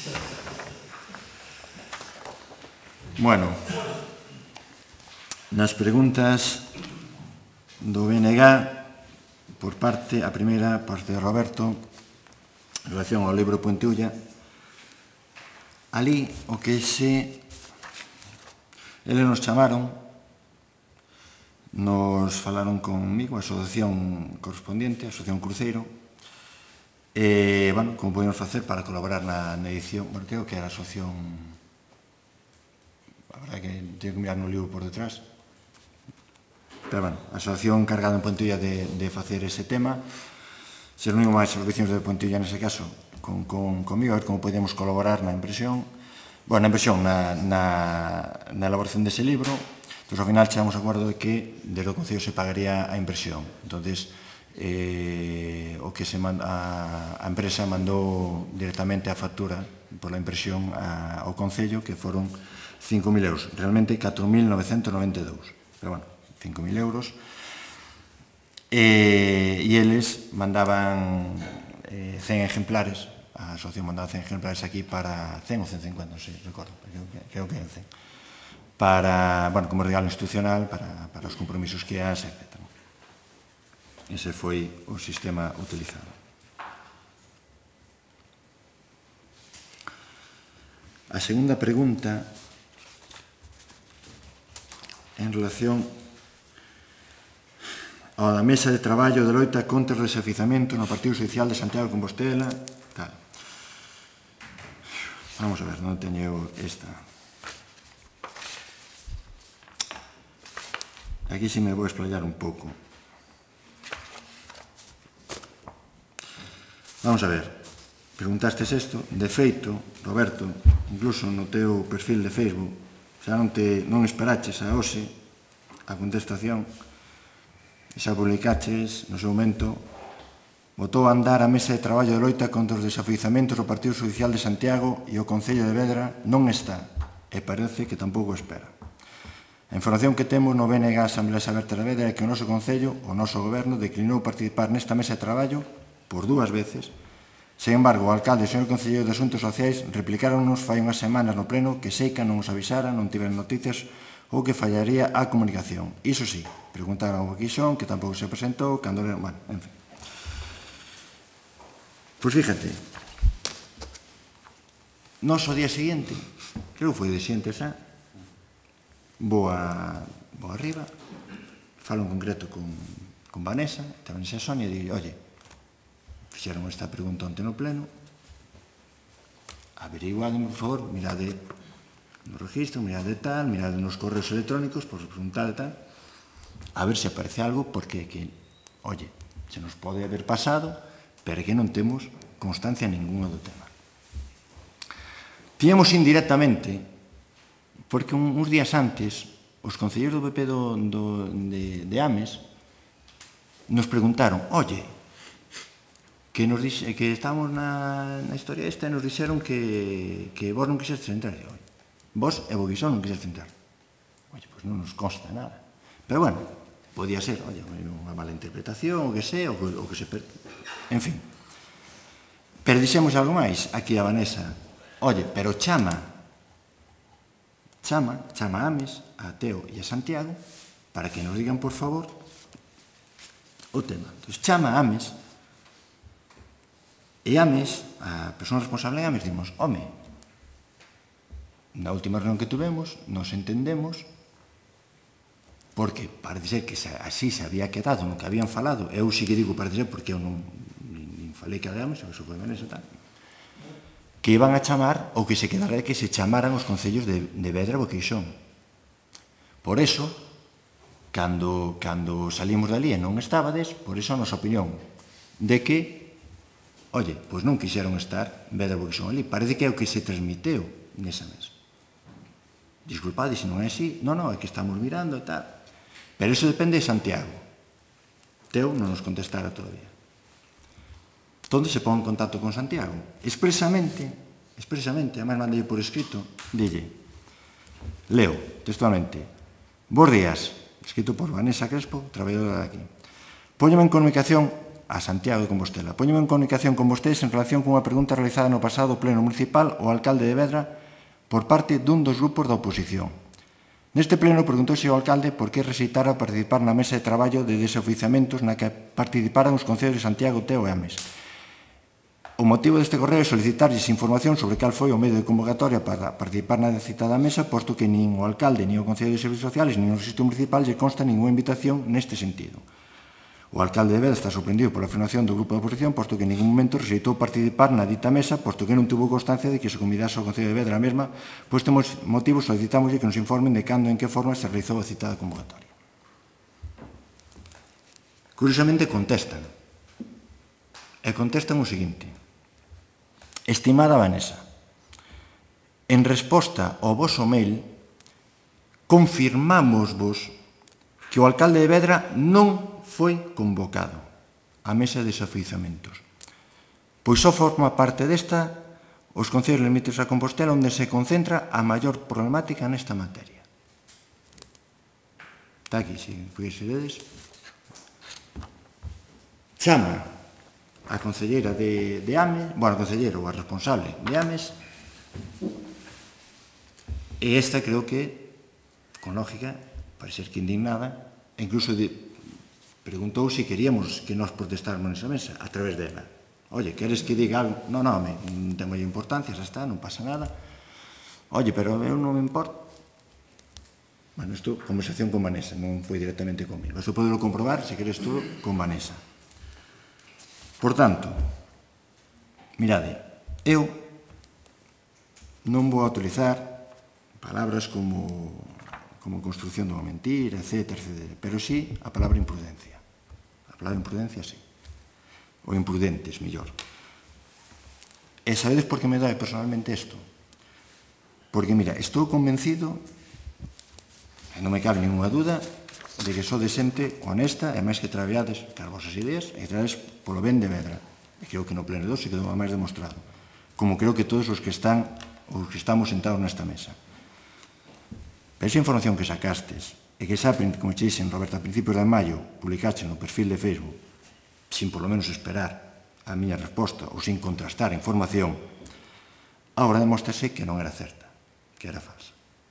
Bueno, nas preguntas do B N G, por parte, a primeira, parte de Roberto, en relación ao libro Puente Ulla, ali o que se... Eles nos chamaron, nos falaron conmigo, a asociación correspondiente, a asociación Cruceiro, e, bueno, como podemos facer para colaborar na, na edición, bueno, creo que era a asociación, a verdade que teño que mirar no libro por detrás, pero, bueno, a asociación encargada en Puente Ulla de, de facer ese tema, se reuniu máis os vecinos de Puente Ulla nese caso, con, con, conmigo, a ver como podíamos colaborar na impresión, bueno, na impresión, na, na, na elaboración dese libro. Entón, ao final, chegamos a acordo de que desde o Concello se pagaría a impresión. Entón, eh, o que se manda, a, a empresa mandou directamente a factura pola impresión a, ao Concello, que foron cinco mil euros. Realmente, catro mil novecentos noventa e dous. Pero, bueno, cinco mil euros. E, e eles mandaban eh, cen ejemplares, a asociación mandaba cen ejemplares aquí para cen ou ciento cincuenta, non sei, recordo, creo que, creo que en cen. Para, bueno, como regalo institucional, para, para os compromisos que has, etcétera. Ese foi o sistema utilizado. A segunda pregunta, en relación a da mesa de traballo de loita contra o desafiuzamento no Partido Social de Santiago de Compostela, tal. Vamos a ver, non teño esta. Aquí sí me vou explayar un pouco. Vamos a ver. preguntastes isto, de feito, Roberto, incluso no teu perfil de Facebook, xa non, te, non esperaches a hoxe a contestación, e xa publicaches no seu momento, botou a andar a mesa de traballo de loita contra os desafiuzamentos do Partido Judicial de Santiago e o Concello de Vedra non está, e parece que tampouco espera. A información que temos no B N G Asambleas Abertas de Vedra é que o noso Concello, o noso Goberno, declinou participar nesta mesa de traballo por dúas veces. Sen embargo, o alcalde e o señor Concelleiro de Asuntos Sociais replicaronnos fai unhas semanas no pleno que Seica non os avisara, non tiveron noticias ou que fallaría a comunicación. Iso sí, preguntaron ao Quixón, que tampouco se presentou, cando... Bueno, en fin. Pois fíjate, nos o día seguinte, creo que foi o día seguinte xa, vou, a, vou arriba, falo en concreto con, con Vanessa, tamén xa Sonia, e digo, oye, fixeron esta pregunta onte no pleno, averiguadme, por favor, mirade no registro, mirade tal, mirade nos correos electrónicos, por preguntar tal, a ver se aparece algo, porque, que, oye, se nos pode haber pasado, pero que non temos constancia ninguna do tema. Tiñamos indirectamente, porque uns días antes, os concelleiros do P P do, do, de, de Ames nos preguntaron, oye, que, nos dixe, que estábamos na, na historia esta e nos dixeron que, que vos non quixestes entrar. E, oye, vos e vos non quixestes entrar. Oye, pois non nos consta nada. Pero bueno, podía ser, oye, unha mala interpretación, o que sei, o que, o que se... Per... En fin. Pero dixemos algo máis aquí a Vanessa. Oye, pero chama, chama, chama a Ames, a Teo e a Santiago, para que nos digan, por favor, o tema. Entón, chama a Ames, e Ames, a persona responsable de Ames, dimos, home, na última reunión que tuvemos, nos entendemos, porque parece ser que así se había quedado no que habían falado, eu sí que digo parece ser porque eu non nin falei que Ames, eso foi Vanessa tal, que iban a chamar, ou que se quedara que se chamaran os concellos de, de Vedra e Boqueixón. Por eso, cando, cando salimos dali e non estabades, por eso a nosa opinión, de que, oye, pois non quixeron estar Vedra e Boqueixón ali. Parece que é o que se transmiteu nesa mesa. Disculpade se non é así, non, non, é que estamos mirando e tal. Pero iso depende de Santiago. Teo non nos contestara todavía. Onde se pon en contacto con Santiago? Expresamente, expresamente, además mandei por escrito, dille, leo, textualmente, bos días, escrito por Vanessa Crespo, traballadora de aquí. Póñome en comunicación a Santiago de Compostela. Póñome en comunicación con vostedes en relación con unha pregunta realizada no pasado pleno municipal ao alcalde de Vedra por parte dun dos grupos da oposición. Neste pleno preguntouse ao alcalde por que rexeitara participar na mesa de traballo de desoficiamentos na que participaran os concellos de Santiago, Teo e Ames. O motivo deste correo é solicitarlles información sobre cal foi o medio de convocatoria para participar na citada mesa, posto que nin o alcalde, nin o Concello de Servicios Sociales, nin o Registro Municipal lle consta ninguna invitación neste sentido. O alcalde de Vedra está sorprendido pola afirmación do grupo de oposición, posto que en ningún momento rexeitou participar na dita mesa, posto que non tuvo constancia de que se convidase ao Concello de Vedra a mesma, pois temos motivos solicitámoslle que nos informen de cando e en que forma se realizou a citada convocatoria. Curiosamente contestan. E contestan o seguinte. Estimada Vanessa, en resposta ao voso mail, confirmámosvos que o alcalde de Vedra non foi convocado á mesa de desafiuzamentos, pois só forma parte desta os concellos limítrofes a Compostela onde se concentra a maior problemática nesta materia. Está aquí, se pudiese vedes. Chama a concelleira de, de Ames, bueno, a concelleira ou a responsable de Ames, e esta creo que, con lógica, parece ser que indignada, e incluso de, preguntou se queríamos que nos protestáramos nesa mesa, a través dela. Oye, queres que diga algo? Non, non, non ten moita importancia, xa está, non pasa nada. Oye, pero eu non me importa. Bueno, isto, conversación con Vanessa, non foi directamente comigo. Isto podelo comprobar, se queres tú, con Vanessa. Por tanto, mirade, eu non vou a utilizar palabras como, como construcción dunha mentira, etcétera, etcétera, pero sí a palabra imprudencia. A palabra imprudencia, sí. Ou imprudentes, mellor. E sabedes por que me dói personalmente isto? Porque, mira, estou convencido, e non me cabe ninguna duda, de que sou de xente honesta e máis que traviades cas vosas ideas e traviades polo ben de Vedra. E creo que no pleno dos se quedou máis demostrado. Como creo que todos os que están, os que estamos sentados nesta mesa. Pero esa información que sacastes, e que xa, como che dixen, Roberto, a principios de maio, publicaste no perfil de Facebook, sin polo menos esperar a miña resposta ou sin contrastar a información, agora demostrase que non era certa, que era falsa.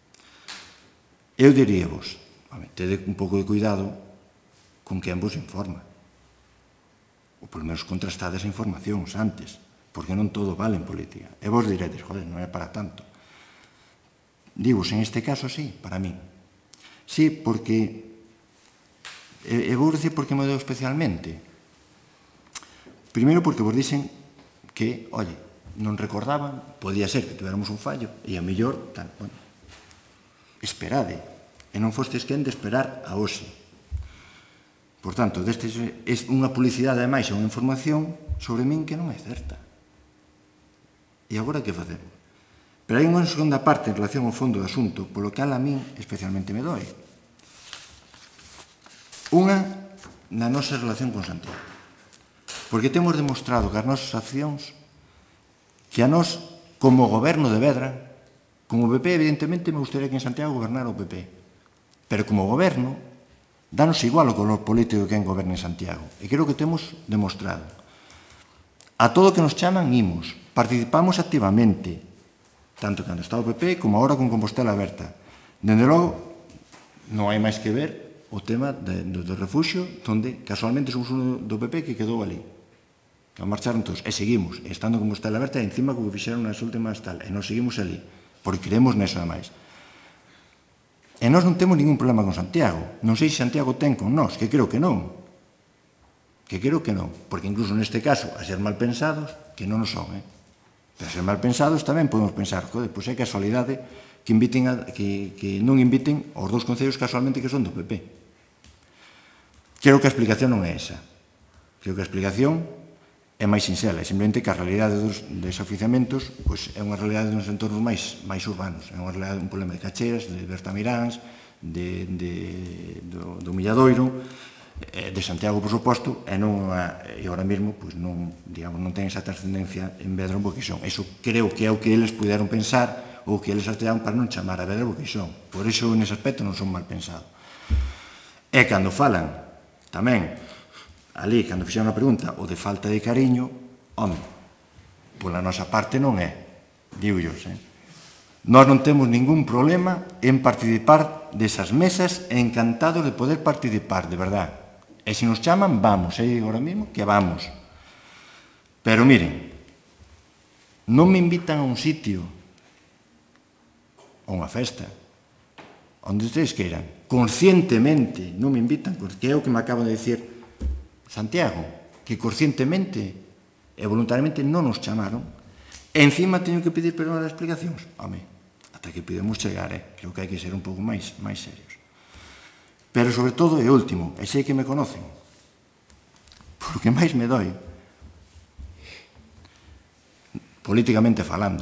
Eu diríavos, tede un pouco de cuidado con quen vos informa. Ou polo menos contrastades a información antes, porque non todo vale en política. E vos diredes, joder, non é para tanto. Digos, en este caso, sí, para mí. Sí, porque... E, e vou dicir por que me deu especialmente. Primeiro porque vos dicen que, oye, non recordaban, podía ser que tuviéramos un fallo, e a mellor, tal, bueno, esperade, e non fostes quen de esperar a hoxe. Por tanto, deste é unha publicidade, ademais, é unha información sobre min que non é certa. E agora que facemos? Pero hai unha segunda parte en relación ao fondo do asunto, polo que a min especialmente me dói. Unha, na nosa relación con Santiago. Porque temos demostrado que as nosas accións que a nós, como goberno de Vedra, como P P, evidentemente, me gustaría que en Santiago gobernara o P P. Pero como goberno, danos igual o color político que en goberna en Santiago. E creo que temos demostrado. A todo que nos chaman, imos. Participamos activamente, tanto cando está o P P como agora con Compostela Aberta. Dende logo, non hai máis que ver o tema de, do, do refuxio, onde casualmente somos un do P P que quedou ali. Non marcharon todos, e seguimos, e estando como está a aberta, e encima como fixeron nas últimas tal, e nos seguimos ali, porque creemos neso ademais. E nós non temos ningún problema con Santiago, non sei se Santiago ten con nós, que creo que non, que creo que non, porque incluso neste caso, a ser mal pensados, que non o son, eh? Pero a ser mal pensados tamén podemos pensar, joder, pois é casualidade que, inviten a, que, que non inviten aos dous concellos casualmente que son do P P. Creo que a explicación non é esa. Creo que a explicación é máis sinxela, é simplemente que a realidade dos desoficiamentos pois, é unha realidade nos entornos máis, máis urbanos, é unha realidade, un problema de Cacheras, de Bertamiráns, de, de, do, do Milladoiro, de Santiago, por suposto, e non e agora mesmo pois, non, digamos, non ten esa trascendencia en Vedra ou Boquixón. Eso creo que é o que eles puderon pensar ou que eles atearon para non chamar a Vedra ou Boquixón. Por iso, nese aspecto, non son mal pensados. E cando falan, tamén, ali, cando fixeron a pregunta, o de falta de cariño, home, pola nosa parte non é, diullos, eh? Nós non temos ningún problema en participar desas mesas e encantados de poder participar, de verdad. E se nos chaman, vamos, eh, agora mesmo, que vamos. Pero miren, non me invitan a un sitio, a unha festa, onde ustedes queiran, conscientemente, non me invitan, porque é o que me acabo de dicir Santiago, que conscientemente e voluntariamente non nos chamaron, e encima teño que pedir perdón as explicacións. Home, ata que podemos chegar, eh? Creo que hai que ser un pouco máis, máis serios. Pero, sobre todo, e último, e sei que me conocen, por que máis me doi, políticamente falando,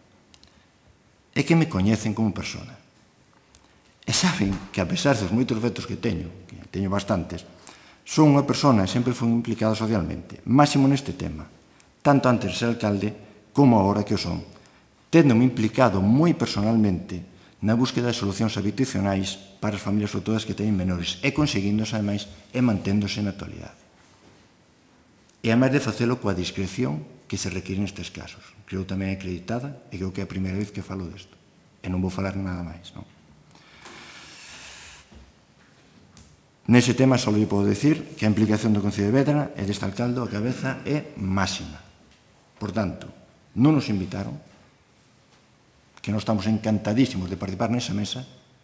é que me coñecen como persona. E saben que, a pesar dos moitos defectos que teño, que teño bastantes, son unha persona e sempre fui implicado socialmente, máximo neste tema, tanto antes de ser alcalde como agora que o son, tendome implicado moi personalmente na búsqueda de solucións habitacionais para as familias sobre todas que teñen menores e conseguíndose, ademais, e manténdose na actualidade. E ademais de facelo coa discreción que se require nestes casos. Creo tamén acreditada e creo que é a primeira vez que falo desto. E non vou falar nada máis, non? Nese tema só lhe podo decir que a implicación do Concello de Vedra e deste alcalde a cabeza é máxima. Por tanto, non nos invitaron, que non estamos encantadísimos de participar nesa mesa,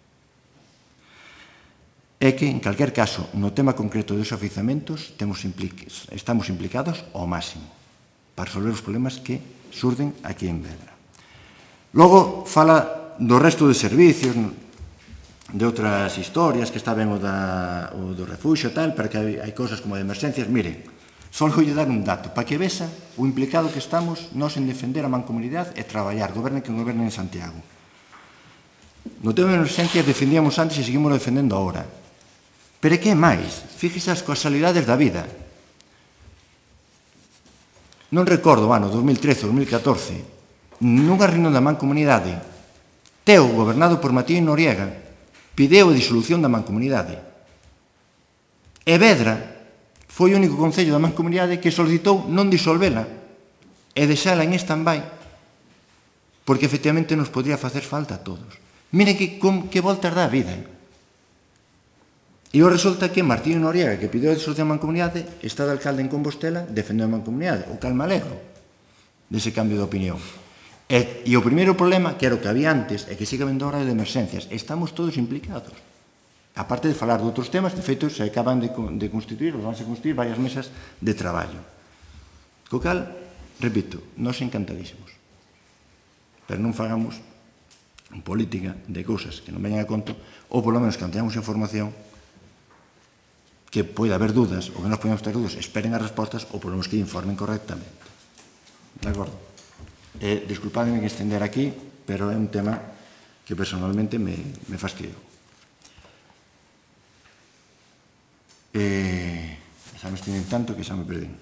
é que, en calquer caso, no tema concreto dos oficiamentos, estamos implicados ao máximo para resolver os problemas que surden aquí en Vedra. Logo, fala do resto de servicios, de outras historias, que está ben o, da, o do refuxo e tal, pero que hai, hai cousas como de emerxencias. Miren, Só vou dar un dato, para que vexa o implicado que estamos nós en defender a mancomunidade e traballar, gobernen que gobernen en Santiago. No tema de emergencias defendíamos antes e seguimos defendendo agora. Pero que máis? Fíxese as casualidades da vida. Non recordo o ano dos mil trece ou dos mil catorce, nunha reunión da mancomunidade, Teo, gobernado por Matías Noriega, pideu a disolución da mancomunidade. E Vedra foi o único concello da mancomunidade que solicitou non disolvela e deixala en stand-by, porque efectivamente nos podría facer falta a todos. Mire que, que voltas dá a vida. E o resulta que Martín Noriega, que pideu a disolución da mancomunidade, está de alcalde en Compostela defendendo a mancomunidade, o cal me alegro dese cambio de opinión. E, e o primeiro problema, que era o que había antes, é que siga habendo hora de emerxencias. Estamos todos implicados. Aparte de falar de outros temas, de feito, se acaban de, de constituir, ou vanse constituir, varias mesas de traballo. Co cal, repito, nós encantadísimos. Pero non fagamos política de cousas que non veñan a conto, ou polo menos que non teñamos información, que pode haber dudas, ou que nós podemos ter dudas, esperen as respostas, ou polo menos que informen correctamente. De acordo? Eh, disculpadme que estender aquí, pero é un tema que personalmente me, me fastidio. Eh, xa me estenden tanto que xa me perdín.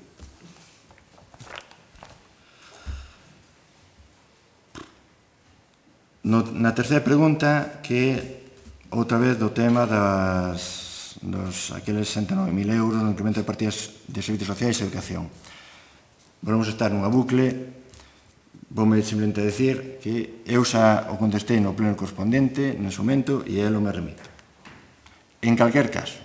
No, na terceira pregunta, que outra vez do tema das dos, aqueles sesenta e nove mil euros no incremento de partidas de servicios sociais e educación. Volvemos a estar nunha bucle. Voume simplemente decir que eu xa o contestei no pleno correspondente nese momento e eu me remito. En calquer caso,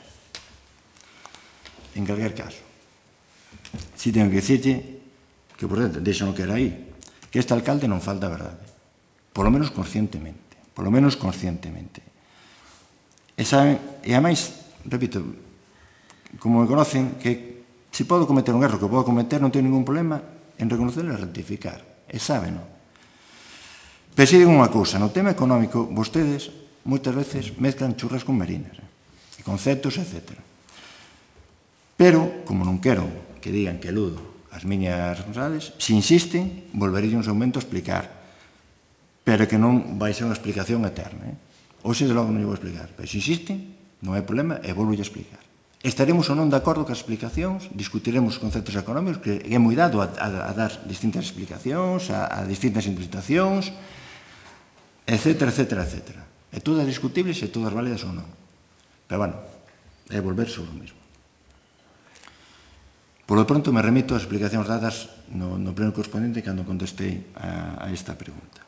en calquer caso, si tengo que dicirlle que, por dentro, deixan o que era aí, que este alcalde non falta a verdade, polo menos conscientemente, polo menos conscientemente. E saben, e a máis, repito, como me conocen, que se podo cometer un erro que podo cometer, non teño ningún problema en reconocerlo e rectificar, e sábeno. Pero si digo unha cousa, no tema económico, vostedes moitas veces mezclan churras con merinas, e conceptos, etcétera. Pero, como non quero que digan que eludo as miñas responsables, se insisten, volverei un momento a explicar. Pero que non vai ser unha explicación eterna. Eh? Hoxe, de logo, non vou explicar. Pero se insisten, non hai problema, e volvo a explicar. Estaremos ou non de acordo con as explicacións, discutiremos os conceptos económicos, que é moi dado a, a, a dar distintas explicacións, a, a distintas interpretacións, etcétera, etcétera, etcétera. E todas discutibles e todas válidas ou non. Pero, bueno, é volver sobre o mismo. Por lo pronto, me remito ás explicacións dadas no, no pleno correspondente cando contestei a, a esta pregunta.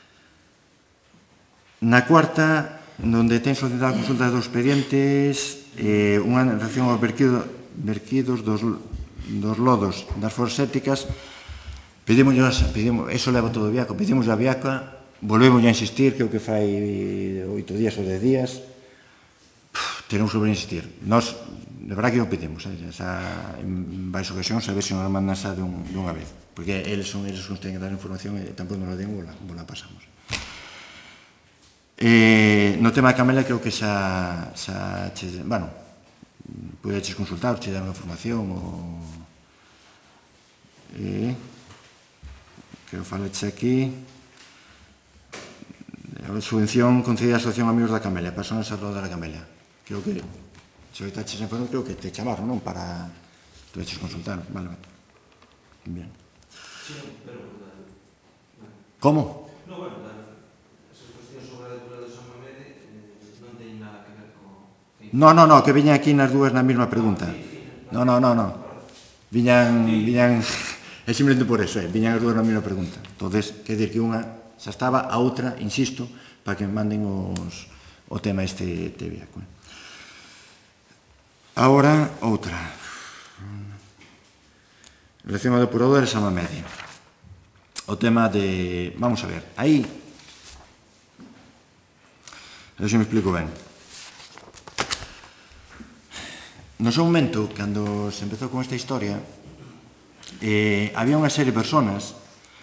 Na cuarta, onde ten solicitado a consulta dos expedientes, eh, unha relación aos verquido, verquidos dos, dos lodos das forséticas, pedimos, pedimos, eso leva todo o Viaco, pedimos a Viaca, volvemos a insistir, creo que fai oito días ou dez días, Puf, tenemos que volver a insistir. Nos, de verdad que o pedimos, eh, esa, en varias ocasións, a ver se nos mandan xa de unha vez, porque eles son eles que nos teñen que dar información e tampouco nos la den, vos la, vos la pasamos. Eh, no tema da Camelia, creo que xa, xa che, bueno, podedes consultar, che dar unha información, ou... Eh, que o faleche aquí... A subvención concedida a Asociación Amigos da Camelia, personas a roda da Camelia. Creo que, se ahorita che información, creo que te chamaron, non? Para... Tu eches consultar, vale, vale. Bien. Como? No, bueno, esas cuestións sobre a altura de San Mamede non teñen nada que ver con... No, no, no, que viñan aquí nas dúas na mesma pregunta. No, no, no, no. Viñan, viñan... É simplemente por eso, eh? Viñan as dúas na mesma pregunta. Entonces, quer dizer que unha xa estaba, a outra, insisto, para que me manden os, o tema este, este Viaco. Ahora, outra. Relación ao depurador de San Mamede. O tema de... Vamos a ver, aí... A ver se me explico ben. No seu momento, cando se empezou con esta historia, eh, había unha serie de personas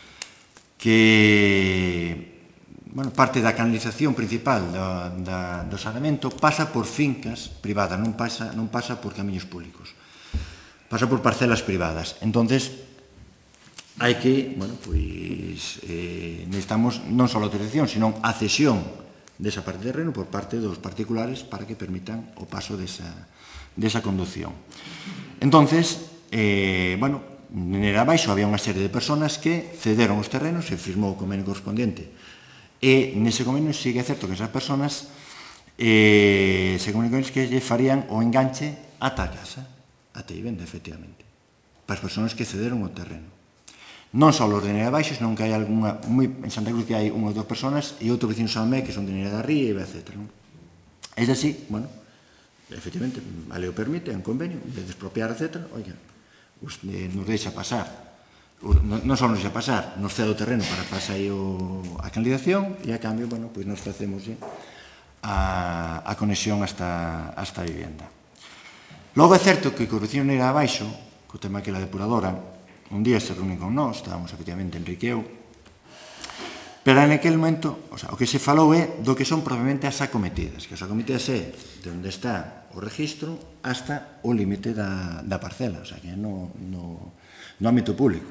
que, bueno, parte da canalización principal do, da, do saneamento pasa por fincas privadas, non pasa, non pasa por camiños públicos. pasa por parcelas privadas. Entonces, hai que, bueno, pois, eh, necesitamos non só a autorización, sino a cesión desa parte de terreno por parte dos particulares para que permitan o paso desa, desa conducción. Entonces, eh, bueno, nera abaixo había unha serie de personas que cederon os terrenos, se firmou o convenio correspondiente, e nese convenio sí que é certo que esas personas eh, se comunican que lle farían o enganche ata a casa, ata a vivenda, efectivamente, para as personas que cederon o terreno. Non só os de nera abaixo, senón que hai algunha, moi, en Santa Cruz que hai unha ou dúas personas e outro vecinos ao me que son de nera da Ría, etcétera. É así, bueno, efectivamente, a lei o permite, é un convenio, de despropiar, etcétera, oiga, nos deixa pasar, non só nos deixa pasar, nos cede o terreno para pasar aí a canalización e a cambio, bueno, pois nos facemos a, a conexión hasta, hasta a vivenda. Logo é certo que o vecino nera abaixo, co tema que la depuradora, un día se reúnen con nós, estábamos efectivamente Enrique e eu, pero en aquel momento, o, sea, o que se falou é do que son probablemente as acometidas, que as acometidas é de onde está o registro hasta o límite da, da parcela, o sea, que é no, no, no ámbito público.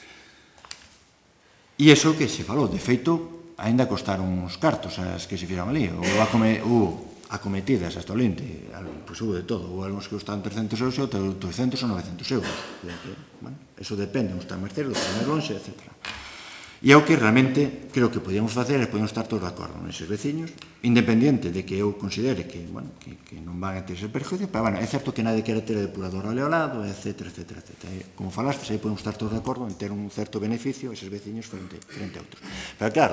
E iso que se falou, de feito, ainda costaron uns cartos as que se fixeron ali, ou, acome, ou acometidas hasta o linte, pois hubo de todo, ou algúns que costaron trescentos euros e outros oitocentos ou novecentos euros. Bueno, eso depende, uns están máis cerca, outros máis longe, etcétera. E é o que realmente creo que podíamos facer, e podíamos estar todos de acordo neses veciños, independiente de que eu considere que, bueno, que, que non van a ter ese perjuicio, pero, bueno, é certo que nadie quere ter a depuradora ao lado, etcétera, etcétera, etcétera. E, como falaste, aí podemos estar todos de acordo en ter un certo beneficio eses veciños frente, frente a outros. Pero, claro,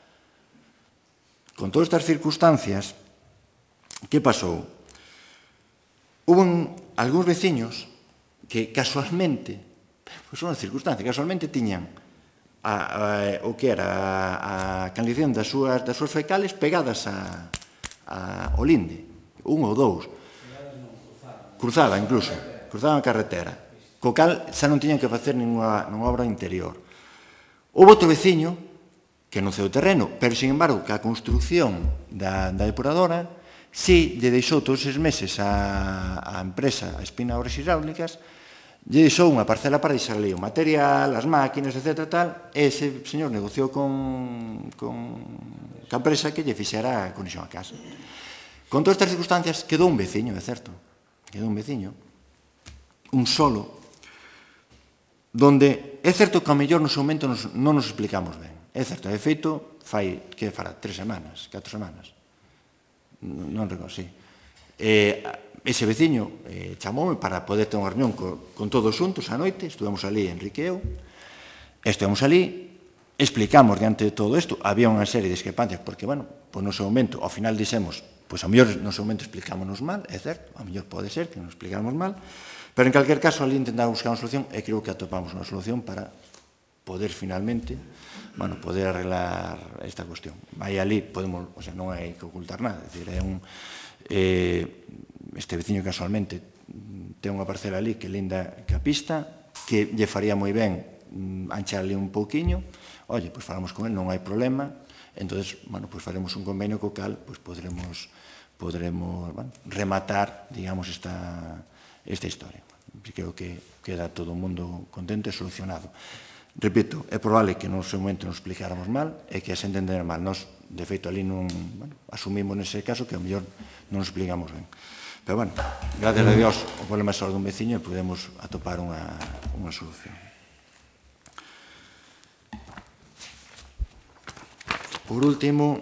con todas estas circunstancias, que pasou? Hubo algúns veciños que casualmente, pois son as circunstancias, casualmente tiñan a, a, o que era a, a canalización das súas, das súas fecales pegadas a, a, ao linde, un ou dous, cruzada incluso, cruzada a carretera, co cal xa non tiñan que facer ninguna, ninguna obra interior. Houve outro veciño que non cedeu terreno, pero, sin embargo, que a construcción da, da depuradora si lle deixou todos os meses a, a empresa, a Espina Obras Hidráulicas, lle deixou unha parcela para deixar ali o material, as máquinas, etcétera, tal, e ese señor negociou con, con a empresa que lle fixera a conexión a casa. Con todas estas circunstancias, quedou un veciño, é certo, quedou un veciño, un solo, donde é certo que ao mellor no seu momento nos, non nos explicamos ben. É certo, é feito, fai, que fará, tres semanas, catro semanas, non recordo, sí. Eh, ese veciño eh, chamoume para poder ter unha reunión co, con todos xuntos a noite, estuvemos ali Enrique e eu, estuvemos ali, explicamos diante de todo isto, había unha serie de discrepancias, porque, bueno, pois no seu momento, ao final dixemos, pois ao mellor no seu momento explicámonos mal, é certo, ao mellor pode ser que nos explicáramos mal, pero en calquer caso ali intentamos buscar unha solución e creo que atopamos unha solución para poder finalmente, bueno, poder arreglar esta cuestión. Aí ali podemos, o sea, non hai que ocultar nada, é dicir, é un eh, este veciño casualmente ten unha parcela ali que linda que a pista, que lle faría moi ben ancharle un pouquiño, oye, pois falamos con el, non hai problema, entonces, bueno, pois faremos un convenio co cal, pois podremos, podremos, bueno, rematar, digamos, esta, esta historia. Creo que queda todo o mundo contento e solucionado. Repito, é probable que no seu momento nos explicáramos mal e que as entenderan mal. Nos, de feito, ali non, bueno, asumimos nese caso que ao mellor non nos explicamos ben. Pero, bueno, gracias a Dios, o problema é só dun veciño e podemos atopar unha, unha solución. Por último,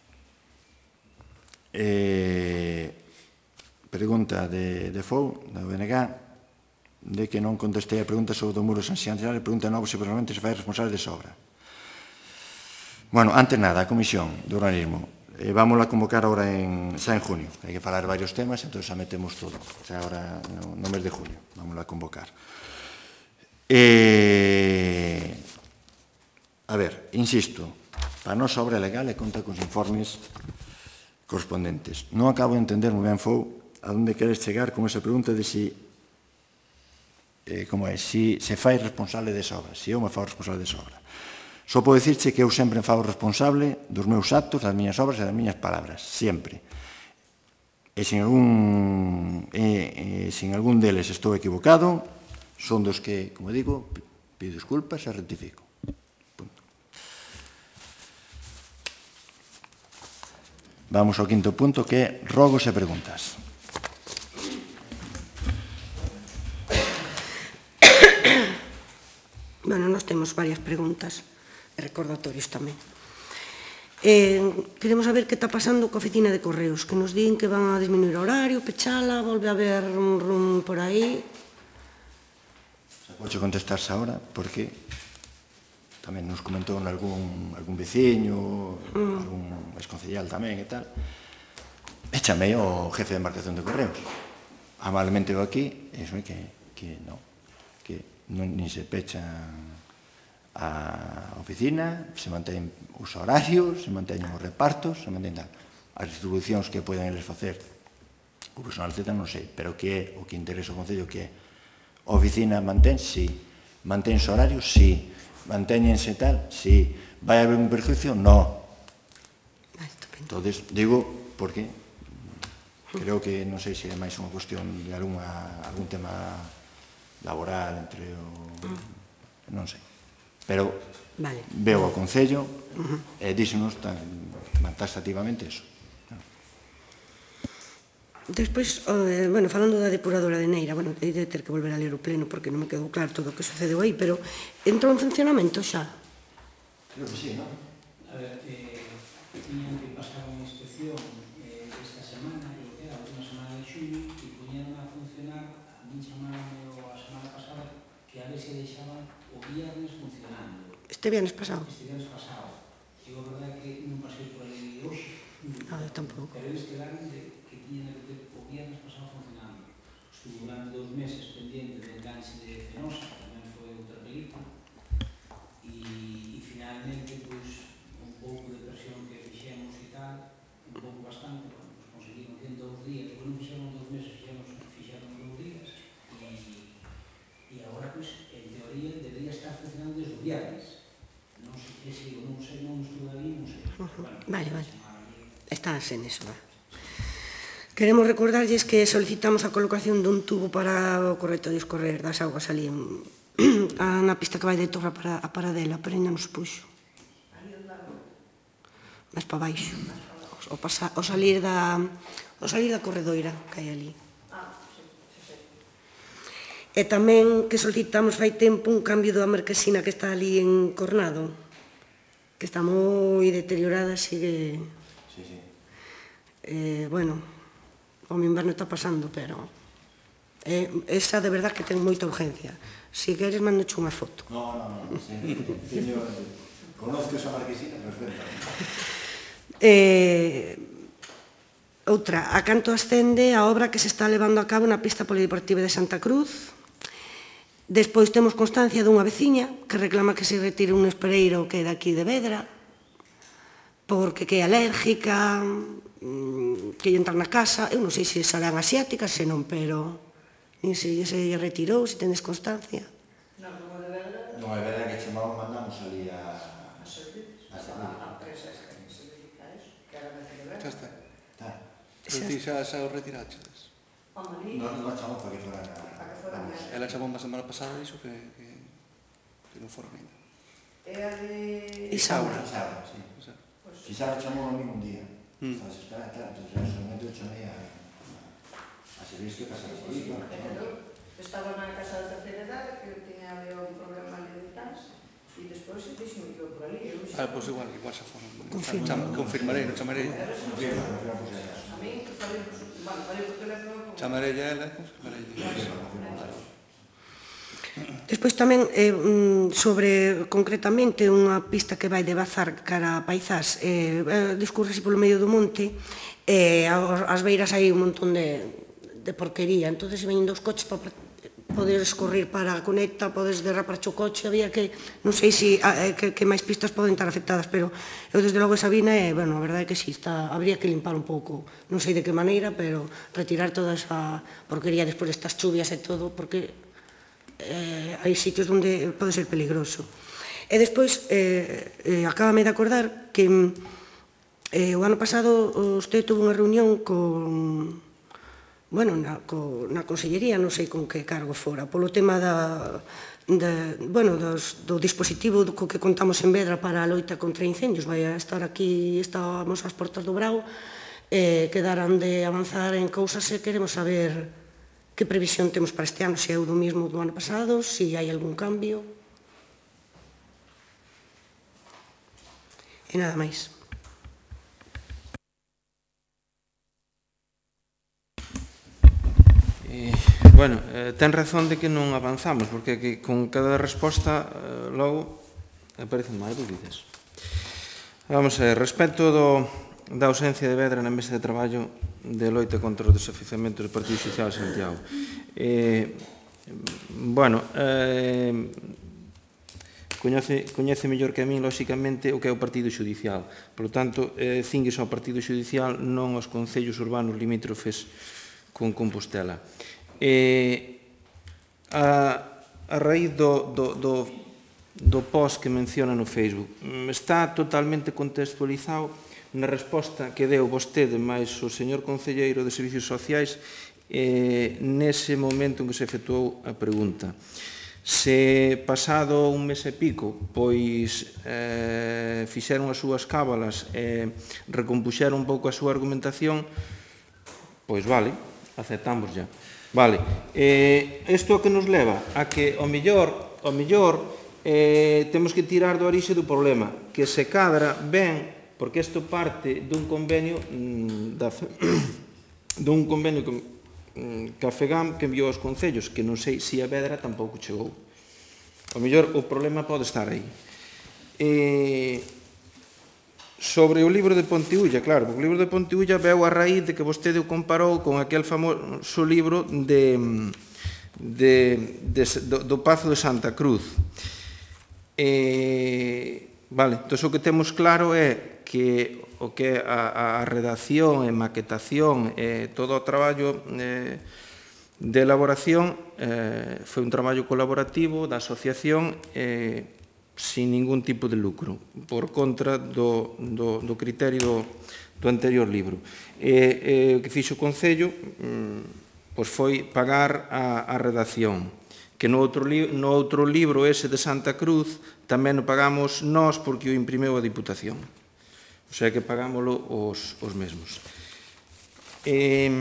eh, pregunta de, de Fou, da U N G, de que non contestei a pregunta sobre o muro sanxencial e pregunta novo se probablemente se fai responsable de sobra. Bueno, antes nada, a Comisión de Urbanismo. Eh, vámonos a convocar ahora en, xa en junio. Hai que falar varios temas, entón xa metemos todo. Xa ahora no, no mes de junio. Vámonos a convocar. Eh, a ver, insisto, para nós a obra legal e conta con os informes correspondentes. Non acabo de entender moi ben, Fou, a onde queres chegar con esa pregunta de si Eh, como é, si se fai responsable desa obra, si eu me fao responsable desa obra. Só podo dicirche que eu sempre me fao responsable dos meus actos, das miñas obras e das miñas palabras, sempre. E se en algún, e, e, se en algún deles estou equivocado, son dos que, como digo, pido disculpas e rectifico. Punto. Vamos ao quinto punto, que é rogos e preguntas. Bueno, nós temos varias preguntas e recordatorios tamén. Eh, queremos saber que está pasando coa oficina de correos, que nos din que van a disminuir o horario, pechala, volve a haber un rum por aí. Se pode contestarse ahora, porque tamén nos comentou algún, algún veciño, mm. algún exconcellal tamén e tal. E chamei ao jefe de embarcación de correos. Amablemente veo aquí, e iso é que, que non, que non, nin se pecha a oficina, se mantén os horarios, se manteñen os repartos, se mantén tal. As distribucións que poden eles facer o personal Z non sei, pero que é o que interesa o Concello, que é a oficina mantén, si, mantén os horarios, si, mantéñense tal, si, vai haber un perjuicio, no. Entonces, digo, porque creo que non sei se é máis unha cuestión de alguna, algún tema laboral entre o... non sei. Pero vale. Veo o Concello uh-huh. e díxenos tan, tan taxativamente eso. Despois, eh, bueno, falando da depuradora de Neira, bueno, hei de ter que volver a ler o pleno porque non me quedou claro todo o que sucedeu aí, pero entrou en funcionamento xa? Creo que sí, non? A ver, eh, tiñan que pasar unha inspección eh, esta semana, creo que era a última semana de xulio, e poñeron a funcionar, a min chamaron a semana pasada, que a ver se deixaban o viernes funcionando. Este viernes pasado? Este viernes pasado. E a verdade é que non pasei por ali hoxe. Ah, eu tampouco. Pero eles quedaron de que tiñan que ter o viernes pasado funcionando. Estuvo durante dos meses pendiente do enganche de Fenosa, que tamén foi outra película, e, e finalmente, pois, un pouco de presión que fixemos e tal, un pouco bastante, bueno, pues conseguimos ciento dos días, depois non fixemos dos meses, fixemos, fixemos dos días, e, e agora, pois, en teoría, debería estar funcionando desde o viernes. Non sei que sigo, non sei, non estou ali, non sei. Uh -huh. Bueno, vale, vale. Estás en eso, va. Queremos recordarlles que solicitamos a colocación dun tubo para o correcto discorrer das augas ali en, na pista que vai de Torra para a Paradela, pero ainda non se puxo. Mas para baixo. O, pasa, o salir da o salir da corredoira que hai ali. E tamén que solicitamos fai tempo un cambio da marquesina que está ali en Cornado, que está moi deteriorada, sigue... Sí, sí. Eh, bueno, o inverno está pasando, pero... Eh, esa de verdad que ten moita urgencia. Si queres, mandoche unha foto. No, no, no, sí. Conozco esa marquesina perfecta. Eh... Outra, a canto ascende a obra que se está levando a cabo na pista polideportiva de Santa Cruz. Despois temos constancia dunha veciña que reclama que se retire un espereiro que é daqui de Vedra, porque que é alérgica, que lle entra na casa. Eu non sei se serán asiáticas, se non, pero nin se lle retirou, se tendes constancia. Non, como de Vedra... Non, é verdade que chamamos, mandamos ali a... A servicios, a empresa que se dedica a eso, que era de Vedra. Xa está. Está. Pero ti xa xa o retiraches. Non nos chamamos para que fuera... Ela chamou a semana pasada e dixo que, que, que non foron ainda. É a de... Isaura. Isaura, sí. Isaura chamou a mí un día. Mm. Estás esperando, claro, entonces en ese momento eu chamei a... a servir que pasaba por aí, claro. Estaba na casa da terceira edade, que tiña un problema ali de trans, e despois se dixo que por ali. Ah, pois igual, igual xa foron. Confirmarei, non chamarei. Confirma, confirma, por si acaso. A mí, falei por teléfono... Chamarei a ela e confirmarei. Despois tamén, eh, sobre, concretamente, unha pista que vai de Bazar cara a Paizás, eh, discurrese polo medio do monte, e eh, as beiras hai un montón de, de porquería, entón se veñen dos coches para podes correr para a conecta, podes derrapar o coche, había que, non sei se eh, que, que máis pistas poden estar afectadas, pero eu desde logo esa vina, e, bueno, a verdade é que sí, está, habría que limpar un pouco, non sei de que maneira, pero retirar toda esa porquería despois destas chuvias e todo, porque eh, hai sitios onde pode ser peligroso. E despois, eh, eh, acábame de acordar que Eh, o ano pasado usted tuvo unha reunión con, bueno, na, co, na Consellería, non sei con que cargo fora, polo tema da, da, bueno, dos, do dispositivo co que contamos en Vedra para a loita contra incendios. Vai a estar aquí, estábamos ás portas do Brao, eh, quedaran de avanzar en cousas e queremos saber que previsión temos para este ano, se é o do mismo do ano pasado, se hai algún cambio. E nada máis. Eh, bueno, eh, ten razón de que non avanzamos, porque que con cada resposta eh, logo aparecen máis dúbidas. Vamos a ver, respecto do, da ausencia de Vedra na mesa de traballo de loita contra o desafiuzamento do Partido Social de Santiago. Eh, bueno, eh, coñece, coñece mellor que a min, lóxicamente, o que é o Partido Xudicial. Por lo tanto, eh, cingues ao Partido Xudicial, non aos concellos urbanos limítrofes con Compostela. Eh, a, a raíz do, do, do, do post que menciona no Facebook, está totalmente contextualizado na resposta que deu vostede máis o señor concelleiro de Servicios Sociais eh, nese momento en que se efectuou a pregunta. Se pasado un mes e pico, pois eh, fixeron as súas cábalas e eh, recompuxeron un pouco a súa argumentación, pois vale, aceptamos ya. Vale, eh, isto que nos leva a que, ao mellor, ao mellor eh, temos que tirar do orixe do problema, que se cadra ben, porque isto parte dun convenio mm, da, dun convenio que, mm, que a FEGAM que enviou aos concellos, que non sei se a Vedra tampouco chegou. Ao mellor o problema pode estar aí. Eh, Sobre o libro de Pontiulla, claro, porque o libro de Pontiulla veu a raíz de que vostede o comparou con aquel famoso libro de, de, de, do, do Pazo de Santa Cruz. E, vale, entón o que temos claro é que o que a, a redacción e maquetación e todo o traballo eh, de elaboración eh, foi un traballo colaborativo da asociación e eh, sin ningún tipo de lucro, por contra do, do, do criterio do, do anterior libro. E, e o que fixo o Concello mm, pois foi pagar a, a redacción, que no outro, li, no outro libro ese de Santa Cruz tamén o pagamos nós porque o imprimeu a Diputación. O sea que pagámoslo os, os mesmos. E,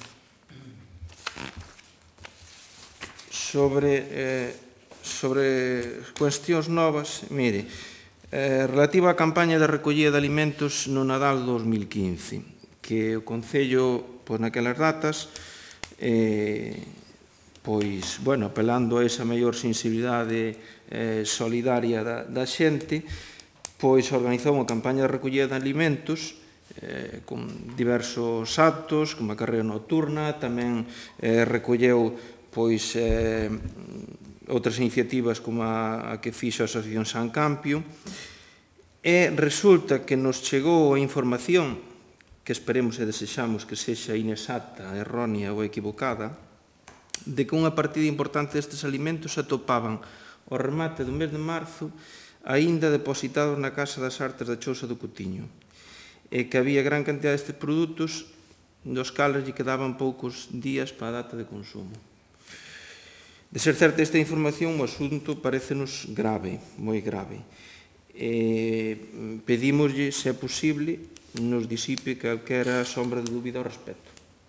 sobre... Eh, sobre cuestións novas, mire, eh, relativa á campaña de recollida de alimentos no Nadal dos mil quince, que o Concello, pois naquelas datas, eh, pois, bueno, apelando a esa maior sensibilidade eh, solidaria da, da xente, pois organizou unha campaña de recollida de alimentos eh, con diversos actos, como a carreira nocturna, tamén eh, recolleu pois eh, outras iniciativas como a, a que fixo a Asociación San Campio, e resulta que nos chegou a información, que esperemos e desexamos que sexa inexacta, errónea ou equivocada, de que unha partida importante destes alimentos se atopaban ao remate do mes de marzo aínda depositados na Casa das Artes da Chousa do Cotiño, e que había gran cantidad destes produtos dos cales lle quedaban poucos días para a data de consumo. De ser certa esta información, o asunto parecenos grave, moi grave. Eh, pedímoslle, se é posible, nos disipe calquera sombra de dúbida ao respecto.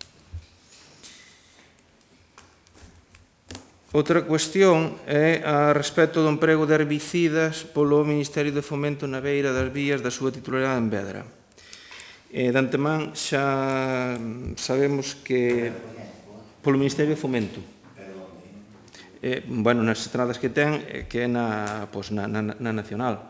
Outra cuestión é a respecto do emprego de herbicidas polo Ministerio de Fomento na beira das vías da súa titularidade en Vedra. Eh, de antemán xa sabemos que polo Ministerio de Fomento. Eh, bueno, nas estradas que ten, eh, que é na, pues, na, na, na nacional.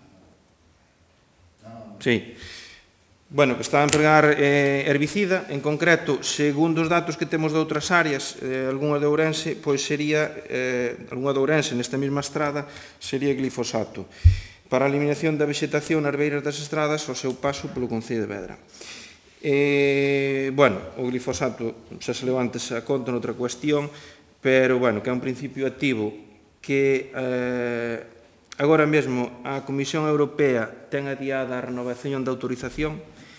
Sí. Bueno, que está a empregar eh, herbicida, en concreto, segundo os datos que temos de outras áreas, eh, algunha de Ourense, pois sería, eh, algunha de Ourense, nesta mesma estrada, sería glifosato, para a eliminación da vegetación nas beiras das estradas ao seu paso polo Concello de Vedra. Eh, bueno, o glifosato, xa se leu antes a conta noutra cuestión, pero, bueno, que é un principio activo que eh, agora mesmo a Comisión Europea ten adiada a renovación da autorización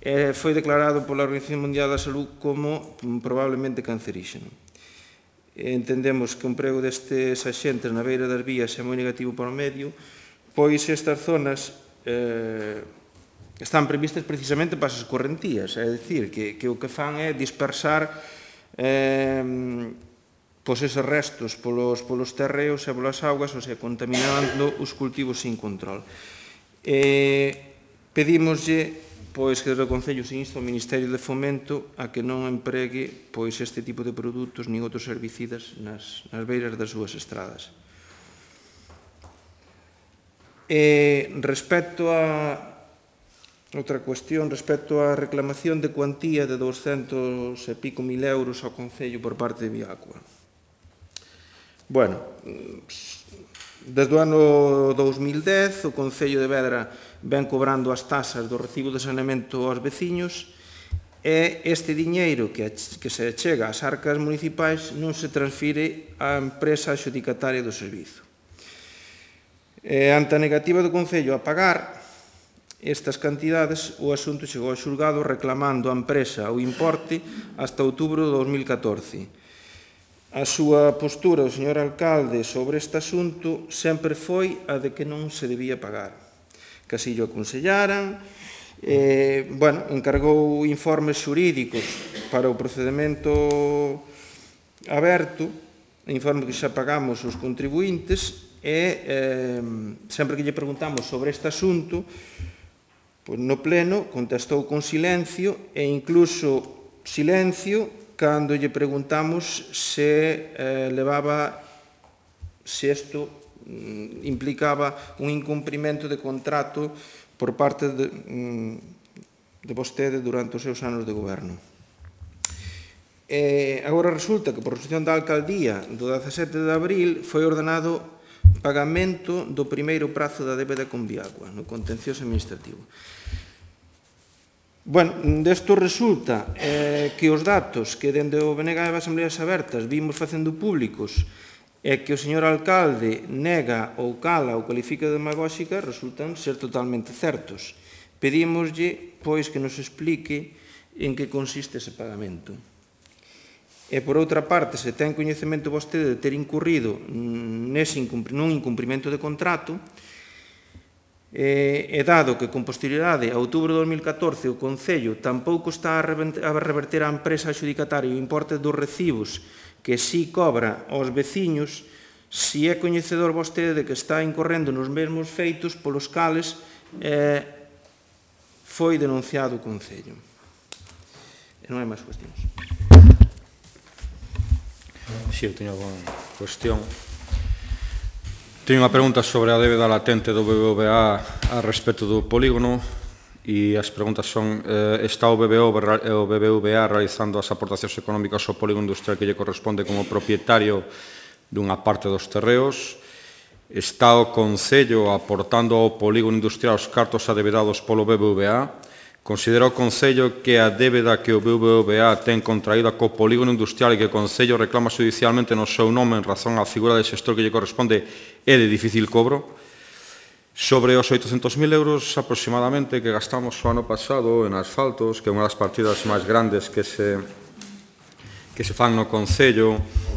e foi declarado pola Organización Mundial da Salud como probablemente canceríxeno. Entendemos que o emprego destes axentes na beira das vías é moi negativo para o medio, pois estas zonas eh, están previstas precisamente para as escorrentías, é dicir, que, que o que fan é dispersar eh, pois eses restos polos, polos terreos e polas augas, ou sea, contaminando os cultivos sin control. Eh, pedímoslle pois que desde o Concello se insta ao Ministerio de Fomento a que non empregue pois este tipo de produtos nin outros herbicidas nas, nas beiras das súas estradas. E respecto a outra cuestión, respecto á reclamación de cuantía de doscentos e pico mil euros ao Concello por parte de Viacua. Bueno, desde o ano dous mil dez, o Concello de Vedra ven cobrando as tasas do recibo de saneamento aos veciños e este diñeiro que, que se chega ás arcas municipais non se transfire á empresa adxudicataria do servizo. E, ante a negativa do Concello a pagar estas cantidades, o asunto chegou ao xulgado reclamando á empresa o importe hasta outubro de dos mil catorce. A súa postura, o señor alcalde, sobre este asunto sempre foi a de que non se debía pagar. Que así o aconsellaran, eh, bueno, encargou informes xurídicos para o procedimento aberto, informe que xa pagamos os contribuintes, e eh, sempre que lle preguntamos sobre este asunto, pois no pleno contestou con silencio e incluso silencio cando lle preguntamos se eh, levaba, se isto mm, implicaba un incumprimento de contrato por parte de, mm, de vostede durante os seus anos de goberno. E agora resulta que por resolución da alcaldía do dezasete de abril foi ordenado pagamento do primeiro prazo da débeda con Viacua, no contencioso administrativo. Bueno, desto resulta eh, que os datos que dende o B N G e as Asambleas Abertas vimos facendo públicos e que o señor alcalde nega ou cala ou cualifica de demagóxica resultan ser totalmente certos. Pedímoslle, pois, que nos explique en que consiste ese pagamento. E, por outra parte, se ten coñecemento vostede de ter incurrido nese nun incumprimento de contrato, e dado que con posterioridade a outubro de dos mil catorce o Concello tampouco está a reverter á empresa adxudicataria o importe dos recibos que si cobra aos veciños, si é coñecedor vostede de que está incorrendo nos mesmos feitos polos cales eh, foi denunciado o Concello. E non hai máis cuestións. Si, eu teño alguna cuestión. Teño unha pregunta sobre a débeda latente do B B V A a respecto do polígono e as preguntas son eh, está o B B V A realizando as aportacións económicas ao polígono industrial que lle corresponde como propietario dunha parte dos terreos? Está o Concello aportando ao polígono industrial os cartos adebedados polo B B V A? Considera o Concello que a débeda que o B B V A ten contraída co polígono industrial e que o Concello reclama judicialmente no seu nome en razón á figura de xestor que lle corresponde é de difícil cobro? Sobre os oitocentos mil euros aproximadamente que gastamos o ano pasado en asfaltos, que é unha das partidas máis grandes que se, que se fan no Concello,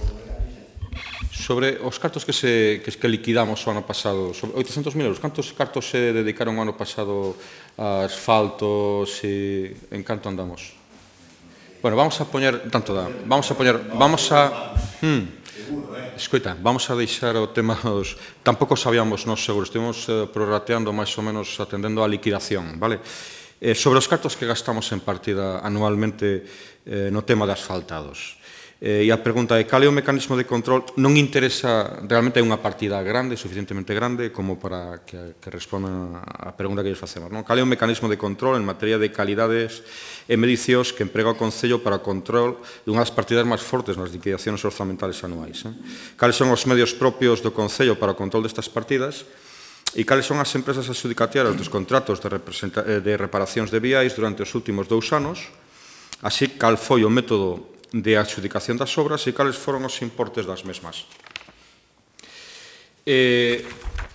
sobre os cartos que, se, que, que liquidamos o ano pasado, sobre oitocentos mil euros, cantos cartos se dedicaron o ano pasado a asfaltos e en canto andamos? Bueno, vamos a poñer, tanto dá, vamos a poñer, vamos a... Hmm, escoita, vamos a deixar o tema dos... Tampouco sabíamos nos seguros, estivemos eh, prorrateando máis ou menos atendendo á liquidación, vale? Eh, sobre os cartos que gastamos en partida anualmente eh, no tema de asfaltados. Eh, e a pregunta é, cal é o mecanismo de control? Non interesa, realmente é unha partida grande, suficientemente grande, como para que, que respondan a pregunta que lles facemos, non? Cal é o mecanismo de control en materia de calidades e medicións que emprega o Concello para o control dunha das partidas máis fortes nas liquidacións orzamentales anuais? Eh? Cales son os medios propios do Concello para o control destas partidas? E cales son as empresas adxudicatarias dos contratos de, de reparacións de viais durante os últimos dous anos? Así, cal foi o método de adxudicación das obras e cales foron os importes das mesmas. Eh,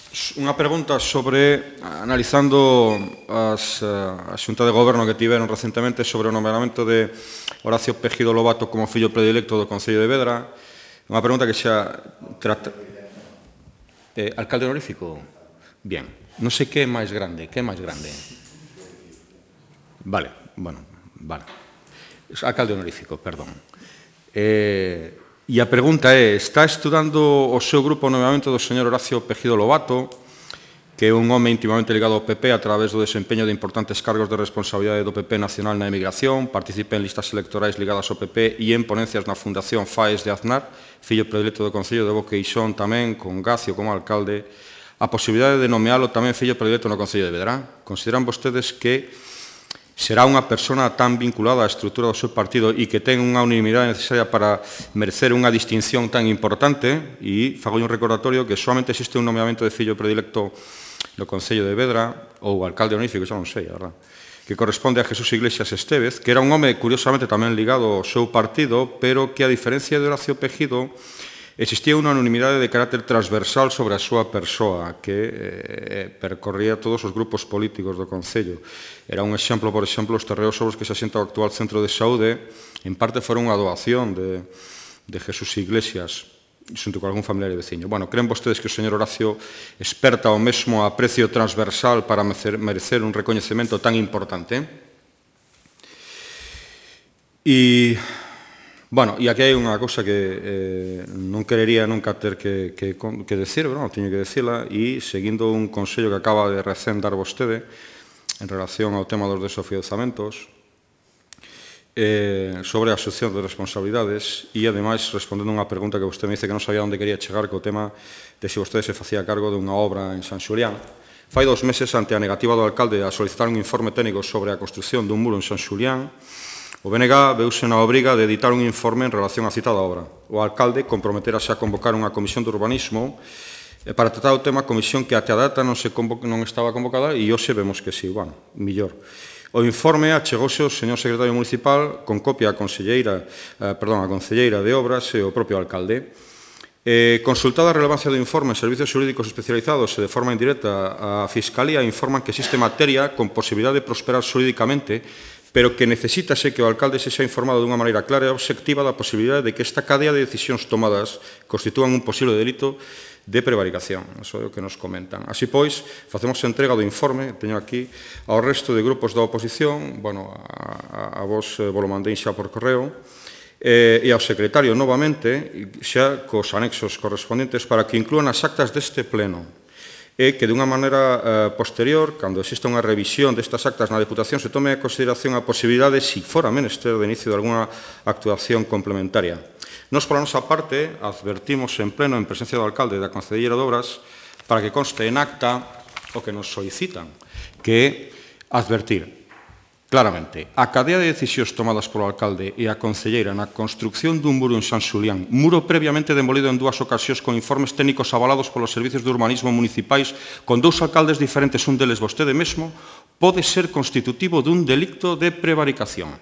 Unha pregunta sobre, analizando as, a Xunta de Goberno que tiveron recentemente sobre o nomeamento de Horacio Pejido Lobato como fillo predilecto do Concello de Vedra. Unha pregunta que xa trata... Eh, alcalde honorífico? Bien. Non sei que é máis grande. Que é máis grande? Vale, bueno, vale. Alcalde honorífico, perdón. Eh, e a pregunta é, está estudando o seu grupo o nomeamento do señor Horacio Pejido Lobato, que é un home íntimamente ligado ao P P a través do desempeño de importantes cargos de responsabilidade do P P nacional na emigración, participa en listas electorais ligadas ao P P e en ponencias na Fundación Faes de Aznar, fillo predilecto do Concello de Boqueixón tamén, con Gacio como alcalde, a posibilidade de nomealo tamén fillo predilecto no Concello de Vedra. Consideran vostedes que será unha persona tan vinculada á estrutura do seu partido e que ten unha unanimidade necesaria para merecer unha distinción tan importante, e fago un recordatorio que solamente existe un nomeamento de fillo predilecto no Concello de Vedra, ou alcalde honorífico, xa non sei, a verdad, que corresponde a Jesús Iglesias Estévez, que era un home curiosamente tamén ligado ao seu partido, pero que a diferencia de Horacio Pejido, existía unha unanimidade de carácter transversal sobre a súa persoa que eh, percorría todos os grupos políticos do Concello. Era un exemplo, por exemplo, os terreos sobre os que se asienta o actual centro de saúde, en parte foron unha doación de, de Jesús Iglesias, xunto con algún familiar e veciño. Bueno, creen vostedes que o señor Horacio experta o mesmo aprecio transversal para merecer un recoñecemento tan importante? E... Bueno, e aquí hai unha cousa que eh, non querería nunca ter que, que, que decir, pero non, teño que decirla, e seguindo un consello que acaba de recén dar vostede en relación ao tema dos desofiuzamentos, eh, sobre a asunción de responsabilidades, e ademais respondendo unha pregunta que vostede me dice que non sabía onde quería chegar co tema de se vostede se facía cargo dunha obra en San Xulián. Fai dos meses, ante a negativa do alcalde a solicitar un informe técnico sobre a construción dun muro en San Xulián, o B N G veuse na obriga de editar un informe en relación á citada obra. O alcalde comprometerase a convocar unha comisión de urbanismo para tratar o tema, comisión que até a data non, se non estaba convocada e hoxe vemos que sí, bueno, millor. O informe achegouse ao señor secretario municipal con copia a conselleira, eh, perdón, a concelleira de obras e o propio alcalde. Eh, consultada a relevancia do informe, servicios xurídicos especializados e de forma indirecta a Fiscalía informan que existe materia con posibilidade de prosperar xurídicamente, pero que necesítase que o alcalde sexa informado dunha maneira clara e obxectiva da posibilidade de que esta cadea de decisións tomadas constitúan un posible delito de prevaricación. Eso é o que nos comentan. Así pois, facemos entrega do informe, teño aquí, ao resto de grupos da oposición, bueno, a, a, a vos eh, vos lo mandei xa por correo, eh, e ao secretario novamente, xa cos anexos correspondentes, para que inclúan as actas deste pleno, e que dunha maneira eh, posterior, cando exista unha revisión destas actas na Deputación, se tome en consideración a posibilidade, se fora menester, de inicio de alguna actuación complementaria. Nos, pola nosa parte, advertimos en pleno, en presencia do alcalde e da concelleira de Obras, para que conste en acta o que nos solicitan, que é advertir claramente a cadea de decisións tomadas polo alcalde e a concelleira na construcción dun muro en San Xulián, muro previamente demolido en dúas ocasións con informes técnicos avalados polos servicios de urbanismo municipais, con dous alcaldes diferentes, un deles vostede mesmo, pode ser constitutivo dun delicto de prevaricación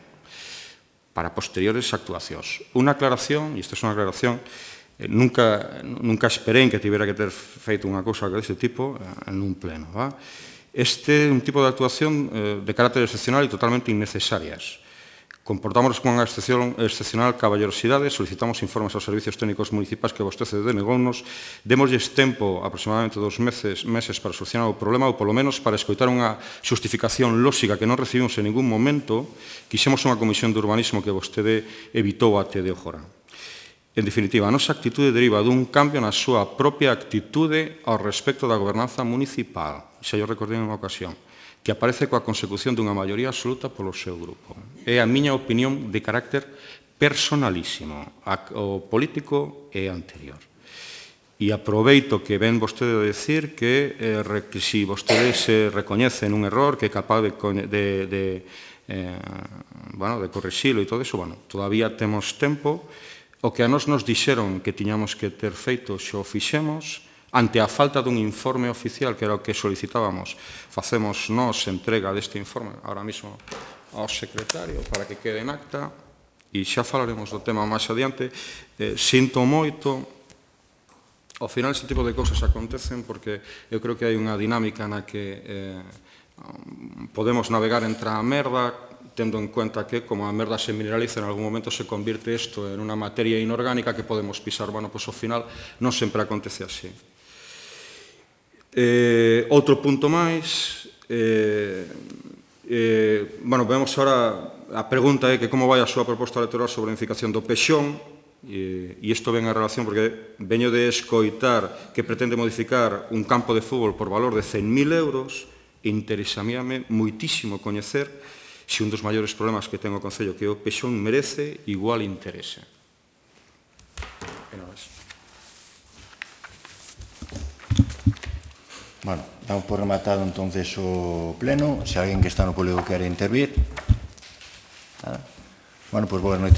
para posteriores actuacións. Unha aclaración, e isto é unha aclaración, eh, nunca, nunca esperei que tivera que ter feito unha cousa deste tipo eh, en un pleno, va? Este é un tipo de actuación eh, de carácter excepcional e totalmente innecesarias. Comportámonos con unha excepcional caballerosidade, solicitamos informes aos servicios técnicos municipais que vostede denegounos, démoslles tempo, aproximadamente dos meses, meses para solucionar o problema, ou polo menos para escoitar unha xustificación lóxica que non recibimos en ningún momento, quixemos unha comisión de urbanismo que vostede evitou até de ojora. En definitiva, a nosa actitude deriva dun cambio na súa propia actitude ao respecto da gobernanza municipal, xa yo recordei en unha ocasión, que aparece coa consecución dunha maioría absoluta polo seu grupo. É a miña opinión de carácter personalísimo, o político e anterior. E aproveito que ven vostede de decir que eh, se vostede se recoñece un error, que é capaz de, de, de, eh, bueno, de corrixilo e todo iso, bueno, todavía temos tempo. O que a nos nos dixeron que tiñamos que ter feito xo fixemos, ante a falta dun informe oficial, que era o que solicitábamos, facemos nos entrega deste informe, ahora mismo ao secretario, para que quede en acta, e xa falaremos do tema máis adiante. Eh, sinto moito Ao final, este tipo de cousas acontecen porque eu creo que hai unha dinámica na que eh, podemos navegar entre a merda, tendo en cuenta que, como a merda se mineraliza, en algún momento se convirte isto en unha materia inorgánica que podemos pisar. Bueno, pois ao final non sempre acontece así. Eh, outro punto máis, eh, eh, bueno, vemos ahora, a pregunta é que como vai a súa proposta electoral sobre a unificación do pexón, e isto ven a relación porque veño de escoitar que pretende modificar un campo de fútbol por valor de cen mil euros e interesamíame moitísimo coñecer se un dos maiores problemas que ten o Concello que o pexón merece igual interese. E nada máis. Bueno, damos por rematado entonces o pleno. Se alguén que está no público quere intervir. Nada. Bueno, pois boas noites.